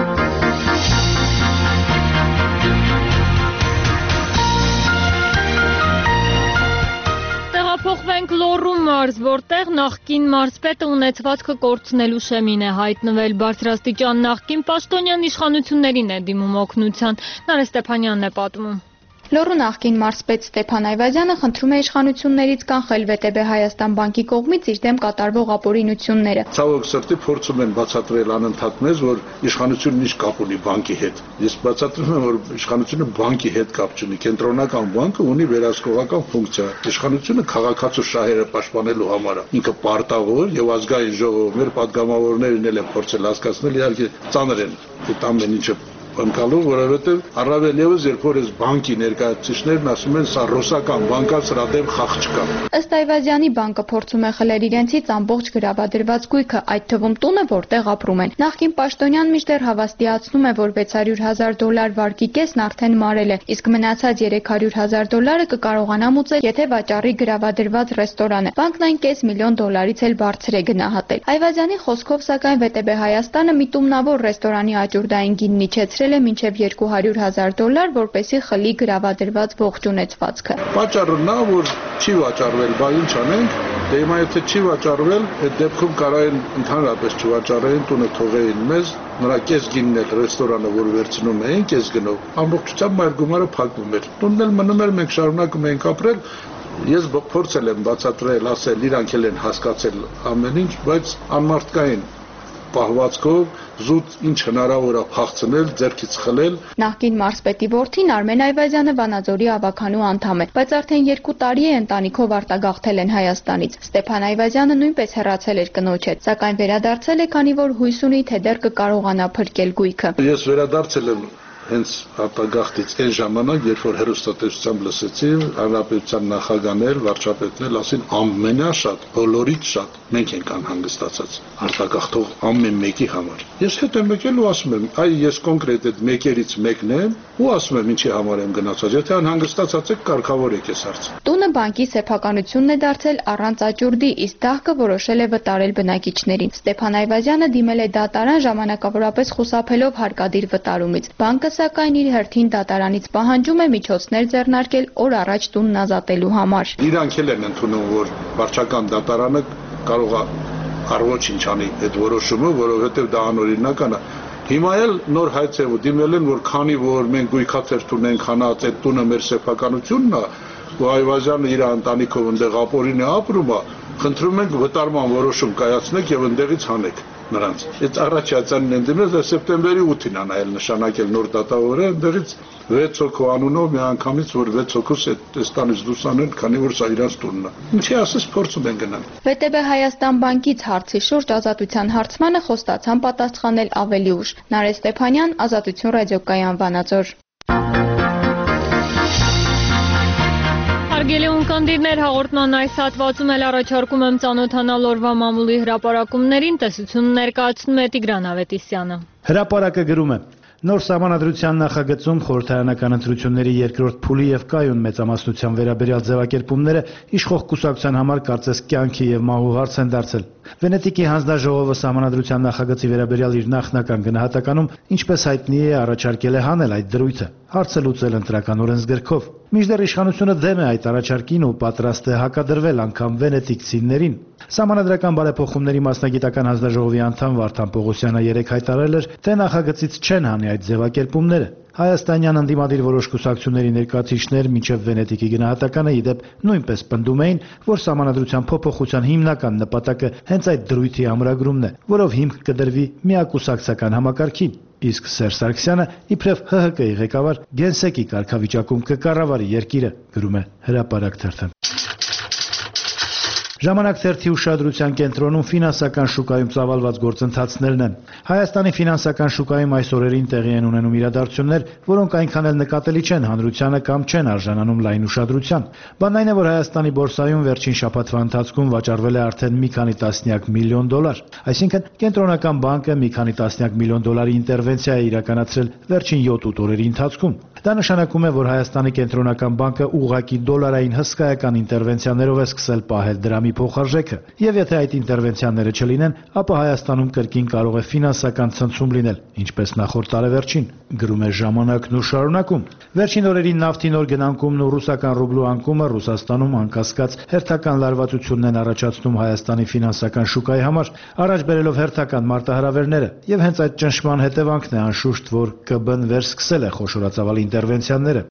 Փոխվենք Լոռու մարզ, որտեղ նախկին մարզպետը ունեցվածքը կորցնելու շեմին է հայտնվել։ Բարձրաստիճան նախկին պաշտոնյան իշխանություններին է դիմում օգնության։ Նարէ Ստեփանյանն է պատմում։ Լոռու նախկին մարզպետ Ստեփան Այվազյանը խնդրում է իշխանություններից կանխել վե տե բե Հայաստան բանկի կողմից իր դեմ կատարվող ապօրինությունները։ Ցավոք սրտի փորձում են բացատրել անընդհատ մեզ, որ իշխանությունն ինչ կապ ունի բանկի հետ։ Ես բացատրում եմ, որ իշխանությունը բանկի հետ կապ չունի։ Կենտրոնական բանկը ունի վերահսկողական ֆունկցիա։ Իշխանությունը քաղաքացու շահերը պաշտպանելու համար ինքը պարտավոր եւ ազգային ժողովը մեր падգամավորներն էլ են փորձել հասկացնել, իհարկե ծանր են այդ ամեն ինչը ընկալու, որովհետև առավել ևս երբ որ այս բանկի ներկայացուցիչներն ասում են սա ռուսական բանկ է, սրա դեմ խաղ չկա։ Ըստ Այվազյանի բանկը փորձում է խլել իրենցից ամբողջ գրավադրված գույքը, այդ թվում տունը, որտեղ ապրում են։ Նախկին պաշտոնյան մինչդեռ հավաստիացնում է, որ վեց հարյուր հազար դոլար վարկի կեսն արդեն մարել է, իսկ մնացած երեք հարյուր հազար դոլարը կկարողանա մուծել, եթե վաճառի գրավադրված ռեստորանը։ Բանկն այն կես միլիոն դոլարից էլ բարձր է գնահատել։ Այվազյանի խոսքով, սակայն վե տե բե Հայաստանը միտումնավոր ռեստորանի աճուրդային գինն իջեցրել է մինչև երկու հարյուր հազար դոլար, որպեսզի խլի գրավադրված ողջ ունեցվածքը։ Վաճառը նա, որ չի վաճառվել, բա ինչ անենք, դե հիմա եթե չի վաճառվել, այդ դեպքում կարող են ընդհանրապես չվաճառեին, տունը թողեին մեզ, նրա կես գինն էլ ռեստորանը, որ վերցնում էին կես գնով, ամբողջությամբ մեր գումարը փակվում էր։ Տունն էլ մնում էր, մենք շարունակում էինք ապրել։ Ես փորձել եմ բացատրել, ասել, իրանք էլ են հասկացել ամեն ինչ, բայց անմարդկային պահվածքով զուտ ինչ հնարավոր է փախցնել, ձեռքից խլել։ Նախկին մարզպետի որդին Արմեն Այվազյանը Վանաձորի ավականու անդամ է, բայց արդեն երկու տարի է ընտանիքով արտագաղթել են Հայաստանից։ Ստեփան Այվազյանը նույնպես հեռացել էր կնոջ հետ, սակայն վերադարձել է, քանի որ հույս ունի, թե դեռ կկարողանա փրկել գույքը։ Ես վերադարձել եմ հենց արտագաղթից այն ժամանակ, երբ որ հերոստատեսությամբ լսեցի, հանրապետության նախագահներ, վարչապետներ ասին ամենաշատ, բոլորից շատ մենք ենք անհանգստացած արտագաղթող ամեն մեկի համար։ Ես հետ եմ եկել ու ասում եմ, այ ես կոնկրետ այդ մեկերից մեկն եմ ու ասում եմ ինչի համար եմ գնացած, եթե անհանգստացած եք կարգավորեք այս հարցը։ Տունը բանկի սեփականությունն է դարձել առանց աճուրդի, իսկ դահկը որոշել է վտարել բնակիչներին։ Ստեփան Այվազյանը դիմել է դատարան ժամանակավորապես խուսափելով հարկադիր վտարումից։ Բանկը սակայն իր հերթին դատարանից պահանջում է միջոցներ ձեռնարկել օր առաջ տունն ազատելու համար։ Իրանք էլ են ընդունում, որ վարչական դատարանը կարող է առողջ ինչ անի այդ որոշումը, որովհետև դա անօրինական է։ Հիմա էլ նոր հայց է դիմել են, որ քանի որ մենք գույքաթերթ ունենք հանած այդ տունը մեր սեփականությունն է, ու Այվազյանը իր ընտանիքով ընդեղ ապօրին է ապրում, խնդրում ենք վտարման որոշում կայացնեք եւ ընդեղից հանեք նրանց։ Այդ առաջացանն են դիմել սեպտեմբերի ութին անայել նշանակել նոր դատավորը, ընդեղից վեց հոգու անունով միանգամից որ վեց հոգուս այդ տանից դուրս անեն, քանի որ սա իրանց տունն է։ Ինչի ասես փորձում են գնալ։ վե տե բե Հայաստան բանկից հարցի շուրջ ազատության հարցմանը խոստացան պատասխանել ավելի ուշ։ Նարէ Ստեփանյան, Ազատություն ռադիոկայան, Վանաձոր։ Հարգելի ունկնդիրներ, հաղորդման այս հատվածում էլ առաջարկում եմ ծանոթանալ օրվա մամուլի հրապարակումներին, տեսություն ներկայացնում է Տիգրան Ավետիսյանը։ Հրապարակը գրում է. Նոր սահմանադրության նախագծում խորհրդարանական ընտրությունների երկրորդ փուլի եւ կայուն մեծամասնության վերաբերյալ ձևակերպումները իշխող կուսակցության համար կարծես կյանքի եւ մահու հարց են դարձել։ Վենետիկի հանձնաժողովը սահմանադրության նախագծի վերաբերյալ իր նախնական գնահատականում, ինչպես հայտնի է, առաջարկել է հանել այդ դրույթը, հարցը լուծել ընտրական օրենսգրքով։ Մինչդեռ իշխանությունը դեմ է այդ առաջարկին ու պատրաստ է հակադրվել անգամ վենետիկցիներին։ Սահմանադրական բարեփոխումների մասնագիտական հանձնաժողովի անդամ Վարդան Պողոսյանը երեկ հայտարարել էր, թե նախագծից չեն հանի այդ ձևակերպումները։ Հայաստանյան ընդդիմադիր որոշ կուսակցությունների ներկայացուցիչներ մինչև Վենետիկի գնահատականը ի դեպ նույնպես պնդում էին, որ սահմանադրության փոփոխության հիմնական նպատակը հենց այդ դրույթի ամրագրումն է, որով հիմք կդրվի միակուսակցական համակարգի։ Իսկ Սերժ Սարգսյանը իբրև Հ Հ Կ-ի ղեկավար գենսեկի կարգավիճակում կկառավարի երկիրը, գրում է Հրապարակ թերթը։ Ժամանակ թերթի ուշադրության կենտրոնում ֆինանսական շուկայում ծավալված գործընթացներն են։ Հայաստանի ֆինանսական շուկայում այս օրերին տեղի են ունենում իրադարձություններ, որոնք այնքան էլ նկատելի չեն հանրությանը կամ չեն արժանանում լայն ուշադրության։ Բանն այն է, որ Հայաստանի բորսայում վերջին շաբաթվա ընթացքում վաճառվել է արդեն մի քանի տասնյակ միլիոն դոլար։ Այսինքն կենտրոնական բանկը մի քանի տասնյակ միլիոն դոլարի ինտերվենցիա է իրականացրել վերջին յոթ օրերի ընթացքում։ Դա նշանակում է, որ Հայաստանի կենտրոնական բանկը ուղղակի դոլարային հսկայական ինտերվենցիաներով է սկսել պահել դրամի փոխարժեքը, եւ եթե այդ ինտերվենցիաները չլինեն, ապա Հայաստանում կրկին կարող է ֆինանսական ցնցում լինել, ինչպես նախորդ տարեվերջին, գրում է Ժամանակն ու շարունակում։ Վերջին օրերին նավթի նոր գնանկումն ու ռուսական ռուբլու անկումը Ռուսաստանում անկասկած հերթական լարվածությունն են առաջացնում Հայաստանի ֆինանսական շուկայի համար, առաջ բերելով հերթական մարտահրավերները, եւ հենց այդ ճնշման հետևանքն է անշուշտ, որ Կ B-ն վերսկսել է խոշորացավալ ինտերվենցիաները։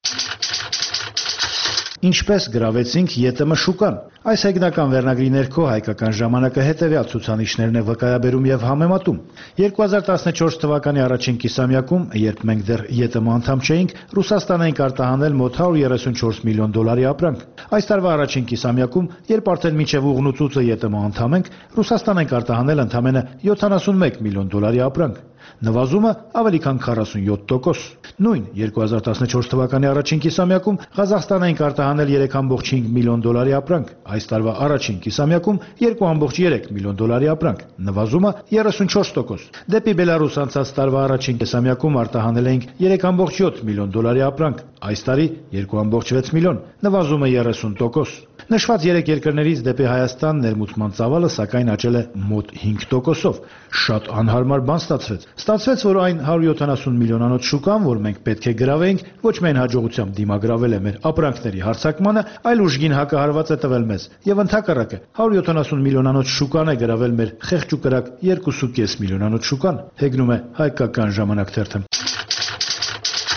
Ինչպես գրավեցինք Ե Տ M շուկան։ Այս հեգնական վերնագրի ներքո հայկական ժամանակը հետևյալ ցուցանիշներն է վկայաբերում եւ համեմատում։ երկու հազար տասնչորս թվականի առաջին կիսամյակում, երբ մենք դեռ Ե Տ M անդամ չէինք, Ռուսաստան էինք արտահանել մոտ հարյուր երեսունչորս միլիոն դոլարի ապրանք։ Այս տարվա առաջին կիսամյակում, երբ արդեն մինչև ուղնուցուցը Ե Տ M անդամ ենք, Ռուսաստան ենք արտահանել ընդամենը յոթանասունմեկ միլիոն դոլարի ապրանք։ Նվազումը ավելի քան քառասունյոթ տոկոս։ Նույն երկու հազար տասնչորս թվականի առաջին կիսամյակում Ղազախստան էինք արտահանել երեք կόμμα հինգ միլիոն դոլարի ապրանք, այս տարվա առաջին կիսամյակում երկու կόμμα երեք միլիոն դոլարի ապրանք, նվազումը երեսունչորս տոկոս։ Դեպի Բելարուս անցած տարվա առաջին կիսամյակում արտահանել էինք երեք կόμμα յոթ միլիոն դոլարի ապրանք, այս տարի երկու կόμμα վեց միլիոն, նվազումը երեսուն տոկոս։ Նշված երեք երկրներից դեպի Հայաստան ներմուծման ծավալը սակայն աճել է մոտ հինգ տոկոսով։ Շատ անհարմար բան ստացվեց։ Ստացվեց, որ այն հարյուր յոթանասուն միլիոնանոց շուկան, որ մենք պետք է գրավեինք, ոչ միայն հաջողությամբ դիմագրավել է մեր ապրանքների հարձակմանը, այլ ուժգին հակահարված է տվել մեզ։ Եվ ընդհակառակը հարյուր յոթանասուն միլիոնանոց շուկան է գրավել մեր խեղճ ու կրակ երկու կόμμα պենս միլիոնանոց շուկան, հեգնում է Հայկական ժամանակ թերթը։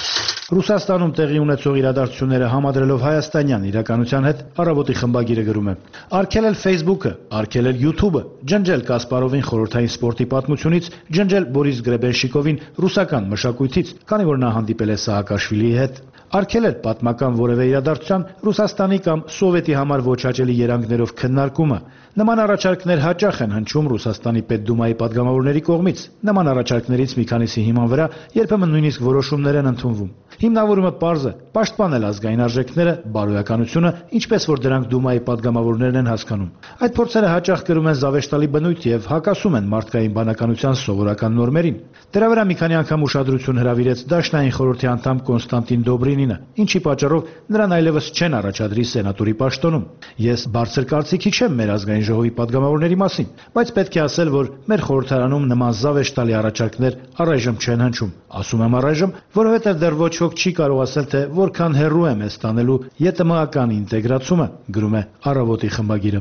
Ռուսաստանում տեղի ունեցող իրադարձությունները համադրելով հայաստանյան իրականության հետ Առավոտի խմբագիրը գրում է. Արգելել Facebook-ը, արգելել YouTube-ը, ջնջել Կասպարովին խորհրդային սպորտի պատմությունից, ջնջել Բորիս Գրեբենշիկովին ռուսական մշակույթից, քանի որ նա հանդիպել է Սաակաշվիլիի հետ, արգելել պատմական որևէ իրադարձության Ռուսաստանի կամ Սովետի համար ոչաչելի երանգներով քննարկումը։ Նման առաջարկներ հաճախ են հնչում Ռուսաստանի Պետդումայի падգամավորների կողմից։ Նման առաջարկներից մի քանիսի հիման վրա երբեմն նույնիսկ որոշումներ են ընդունվում։ Հիմնավորումը պարզ է՝ պաշտպանել ազգային արժեքները, բարոյականությունը, ինչպես որ դրանք Դումայի падգամավորներն են հասկանում։ Այդ փորձերը հաճախ կրում են զավեշտալի բնույթ եւ հակասում են մարդկային բանականության սովորական նորմերին։ Դրա վրա մի քանի անգամ ուշադրություն հրավիրեց Դաշնային խորհրդի անդամ Կոնստանտին Դոբրինինը, ինչի պատճառով նրան այլևս չեն առաջադրի սենատորի պաշտոնում։ Ես բարձր կարծիքի չեմ մեր ազգային ժողովի падգամավորների մասին, բայց պետք է ասել, որ մեր խորհրդարանում նման զավեշտալի առաջարկներ առայժմ չեն հնչում։ Ասում եմ առայժմ, որովհետև դեռ ոչ ոք չի կարող ասել, թե որքան հեռու է մեզ տանելու ԵՏՄ-ական ինտեգրացումը, գրում է Առավոտի խմբագիրը։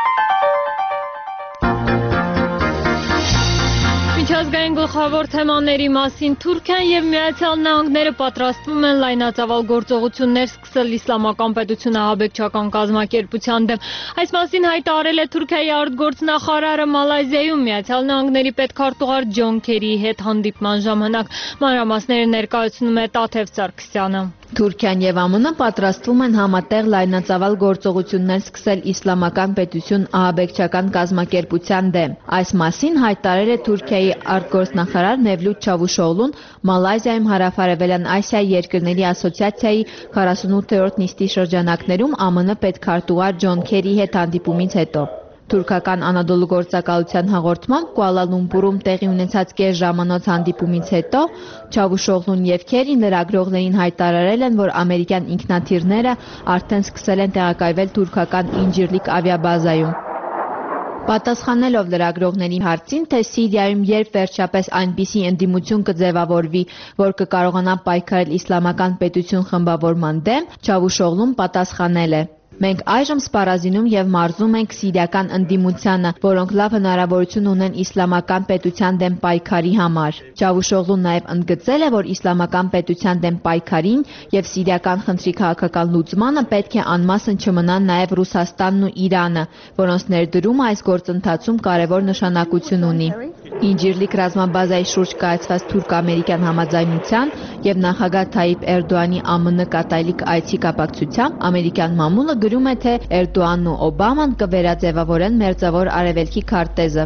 Միջազգային գլխավոր թեմաների մասին Թուրքիան եւ Միացյալ Նահանգները պատրաստվում են լայնածավալ գործողություններ սկսել իսլամական պետությունը ահաբեկչական կազմակերպության դեմ։ Այս մասին հայտարարել է Թուրքիայի արտգործնախարարը Մալայզիայում Միացյալ Նահանգների պետքարտուղար Ջոն Քերիի հետ հանդիպման ժամանակ։ Մանրամասները ներկայացնում է Տաթև Սարգսյանը։ Թուրքիան եւ ԱՄՆ-ը պատրաստվում են համատեղ լայնածավալ գործողություններ սկսել իսլամական պետություն ահաբեկչական կազմակերպության դեմ։ Այս մասին հայտարարել է Թուրքիայի արտգործնախարար Մևլութ Չավուշօղլուն Մալայզիայում Հարավարևելյան Ասիայի երկրների ասոցիացիայի քառասունութերորդ նիստի շրջանակներում ԱՄՆ պետքարտուղար Ջոն Քերիի հետ հանդիպումից հետո։ Թուրքական Անադոլու գործակալության հաղորդմամբ Կուալա Լումպուրում տեղի ունեցած կես ժամանոց հանդիպումից հետո Չավուշօղլուն եւ Քերին լրագրողներին հայտարարել են, որ ամերիկյան ինքնաթիռները արդեն սկսել են տեղակայվել թուրքական Ինջիրլիկ ավիաբազայում։ Պատասխանելով լրագրողների հարցին, թե Սիրիայում երբ վերջապես այնպիսի ընդդիմություն կձևավորվի, որ կկարողանա պայքարել իսլամական պետություն խմբավորման դեմ, Չավուշօղլուն պատասխանել է. Մենք այժմ սպառազինում եւ մարզում ենք սիրիական ընդդիմությանը, որոնք լավ հնարավորություն ունեն իսլամական պետության դեմ պայքարի համար։ Չավուշօղլուն նաեւ ընդգծել է, որ իսլամական պետության դեմ պայքարին եւ սիրիական խնդրի քաղաքական լուծմանը պետք է անմասն չմնան նաեւ Ռուսաստանն ու Իրանը, որոնց ներդրումը այս գործընթացում կարևոր նշանակություն ունի։ Ինջիրլիկ ռազմաբազայի շուրջ կայացված թուրք-ամերիկյան համաձայնության եւ նախագահ Թայիպ Էրդոյանի ԱՄՆ կատարելիք այցի կապակցությամբ ամերիկյան մամուլը գրում է, թե Էրդոյանն ու Օբաման կվերաձևավորեն Մերձավոր Արևելքի քարտեզը։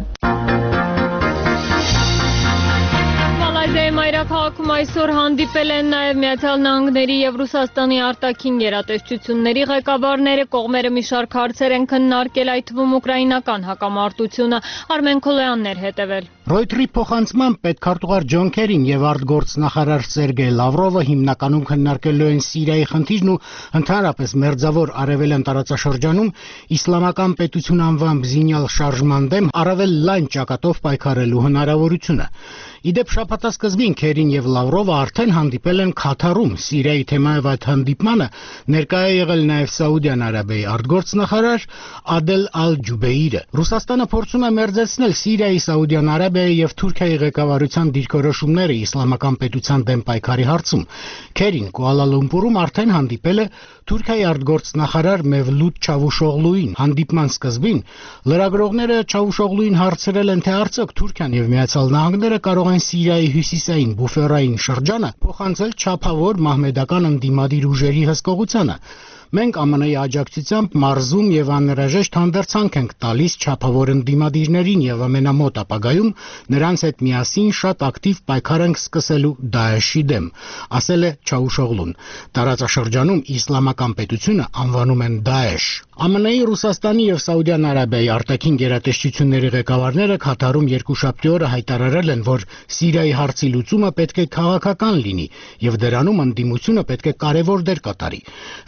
Մալայզիայի մայրաքաղաքում այսօր հանդիպել են նաև Միացյալ Նահանգների եւ Ռուսաստանի արտաքին գերատեսչությունների ղեկավարները, կողմերը մի շարք հարցեր են քննարկել, այդ թվում ուկրաինական հակամարտությունը։ Արմեն Քոլոյանն էր հետևել։ Ռոյթերի փոխանցման պետքարտուղար Ջոն Քերին եւ արտգործնախարար Սերգեյ Լավրովը հիմնականում քննարկելու են Սիրիայի խնդիրն ու ընդհանրապես Մերձավոր Արևելյան տարածաշրջանում իսլամական պետություն անվամբ զինյալ շարժման դեմ առավել լայն ճակատով պայքարելու հնարավորությունը։ Իդեպ շաբաթա սկզբին Քերին եւ Լավրովը արդեն հանդիպել են Քաթարում։ Սիրիայի թեմայով այդ հանդիպմանը ներկայ է եղել նաեւ Սաուդյան Արաբիայի արտգործնախարար Ադել Ալ-Ջուբեյրը։ Ռուսաստանը փորձում է մերձեցնել Սիրիայի, Սաուդյան Արաբիայի եւ Թուրքիայի ղեկավարության դիրքորոշումները իսլամական պետության դեմ պայքարի հարցում։ Քերին Կուալա Լումպուրում արդեն հանդիպել է Թուրքիայի արտգործնախարար Մևլութ Չավուշօղլուին։ Հանդիպման սկզբին լրագրողները Չավուշօղլուին հարցրել են, թե արդյոք Թուրքիան եւ Միացյալ Նահանգները կարող են Սիրիայի հյուսիսային բուֆերային շրջանը փոխանցել չափավոր մահմեդական ընդդիմադիր ուժերի հսկողությանը։ Մենք ԱՄՆ-ի աջակցությամբ մարզում եւ անհրաժեշտ հանդերձանք ենք տալիս չափավոր ընդդիմադիրներին եւ ամենամոտ ապագայում նրանց հետ միասին շատ ակտիվ պայքար ենք սկսելու Դաեշի դեմ, ասել է Չավուշօղլուն։ Տարածաշրջանում իսլամական պետությունը անվանում են Դաեշ։ ԱՄՆ-ի, Ռուսաստանի եւ Սաուդյան Արաբիայի արտաքին գերատեսչությունների ղեկավարները Քաթարում երկուշաբթի օրը հայտարարել են, որ Սիրիայի հարցի լուծումը պետք է քաղաքական լինի եւ դրանում ընդդիմությունը պետք է կարեւոր դեր կատարի։ Վերլուծաբան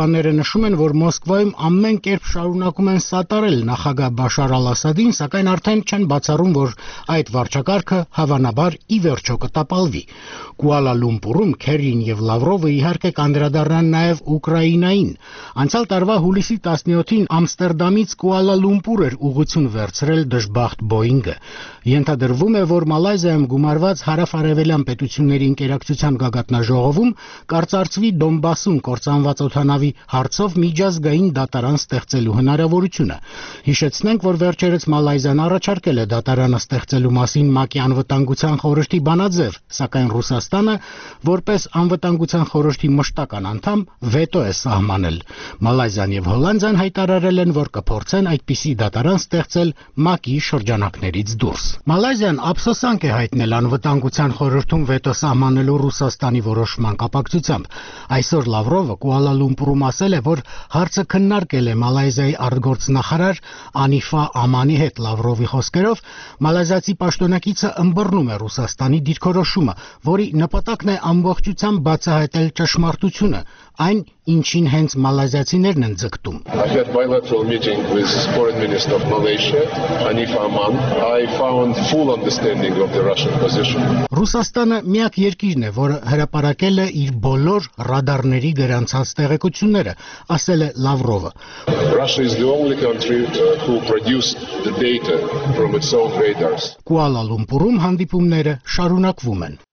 փաստաբանները նշում են, որ Մոսկվայում ամեն կերպ շարունակում են սատարել նախագահ Բաշար al-Ասադին, սակայն արդեն չեն բացառում, որ այդ վարչակարգը հավանաբար ի վերջո կտապալվի։ Կուալա Լումպուրում Քերին եւ Լավրովը իհարկե կանդրադառնան նաեւ Ուկրաինային։ Անցյալ տարվա հուլիսի տասնյոթին Ամստերդամից Կուալա Լումպուր էր ուղղություն վերցրել դժբախտ Բոինգը։ Ենթադրվում է, որ Մալայզիայում գումարված հարավ-արևելյան պետությունների ինկերակցության գագաթնաժողովում կարծարծվի Դոնբասում կործանված օդանավի հարցով միջազգային դատարան ստեղծելու հնարավորությունը։ Հիշեցնենք, որ վերջերս Մալայզիան առաջարկել է դատարանը ստեղծելու մասին ՄԱԿ-ի անվտանգության խորհրդի բանաձև, սակայն Ռուսաստանը, որպես անվտանգության խորհրդի մշտական անդամ, վետո է սահմանել։ Մալայզիան եւ Հոլանդիան հայտարարել են, որ կփորձեն այդպիսի դատարան ստեղծել ՄԱԿ-ի շրջանակներից դուրս։ Մալայզիան ափսոսանք է հայտնել անվտանգության խորհրդում վետո սահմանելու Ռուսաստանի որոշման կապակցությամբ։ Այսօր Լավրովը Կուալա Լումպուրում ասել է, որ հարցը քննարկել է Մալայզիայի արտգործնախարար Անիֆա Ամանի հետ։ Լավրովի խոսքերով մալայզիացի պաշտոնակիցը ըմբռնում է Ռուսաստանի դիրքորոշումը, որի նպատակն է ամբողջությամբ բացահայտել ճշմարտությունը, այն, ինչին հենց մալայզիացիներն են ձգտում։ I had bilateral meeting with Foreign Minister of Malaysia, Hanif Aman. I found full understanding of the Russian position. Ռուսաստանը միակ երկիրն է, որը հրապարակել է իր բոլոր ռադարների գրանցած տեղեկությունները, ասել է Լավրովը։ Russia is the only country who produced the data from its own radars. Կուալա Լումպուրում հանդիպումները շարունակվում են։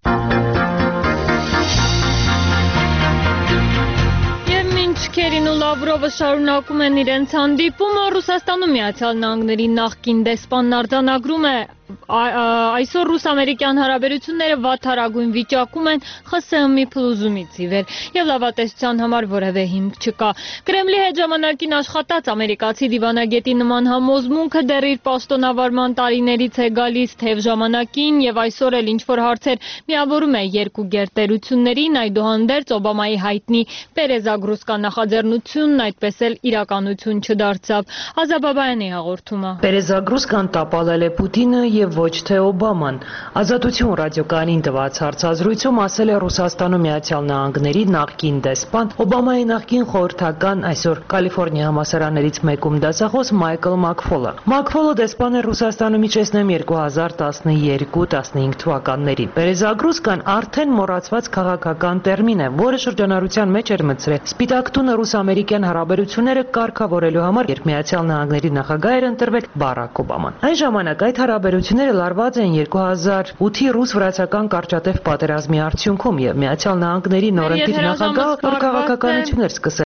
Քերին ու Լավրովը շարունակում են իրենց հանդիպումը։ Ռուսաստանում Միացյալ Նահանգների նախկին դեսպանն արձանագրում է, այսօր ռուս-ամերիկյան հարաբերությունները վատթարագույն վիճակում են ԽՍՀՄ փլուզումից ի վեր եւ լավատեսության համար որևէ հիմք չկա։ Կրեմլի հետ ժամանակին աշխատած ամերիկացի դիվանագետի նման համոզմունքը դեռ իր պաշտոնավարման տարիներից է գալիս, թեև ժամանակին եւ այսօր էլ ինչ-որ հարցեր միավորում է երկու գերտերություններին, այդուհանդերձ Օբամայի հայտնի Պերեզագրուսկա նախաձեռնությունն այդպես էլ իրականություն չդարձավ։ Ազաբաբայանի հաղորդումը։ Պերեզագրուսկան տապալել է Պուտինը եւ ոչ թե Օբաման։ Ազատություն ռադիոկայանին տված հարցազրույցում ասել է Ռուսաստանում Միացյալ Նահանգների նախկին դեսպան, Օբամայի նախկին խորհրդական, այսօր Կալիֆոռնիա համալսարաններից մեկում դասախոս Մայքլ Մաքֆոլը։ Մաքֆոլը դեսպան է Ռուսաստանում իջեցնեմ երկու հազար տասնյոթ տասնհինգ թվականներին։ Պերեզագրուսկան արդեն մոռացված քաղաքական տերմին է, որը շրջանառության մեջ էր մտցրել Սպիտակ տունը ռուս-ամերիկյան հարաբերությունները կարգավորելու համար, երբ Միացյալ Նահանգների նախագահ էր ընտրվել Բարակ Օբաման։ Այն ժամանակ այդ հարաբերությունները լարված են երկու հազար ութի ռուս-վրացական կարճատև պատերազմի արդյունքում եւ Միացյալ Նահանգների նորընտիր նախագահը քաղաքականություն էր սկսել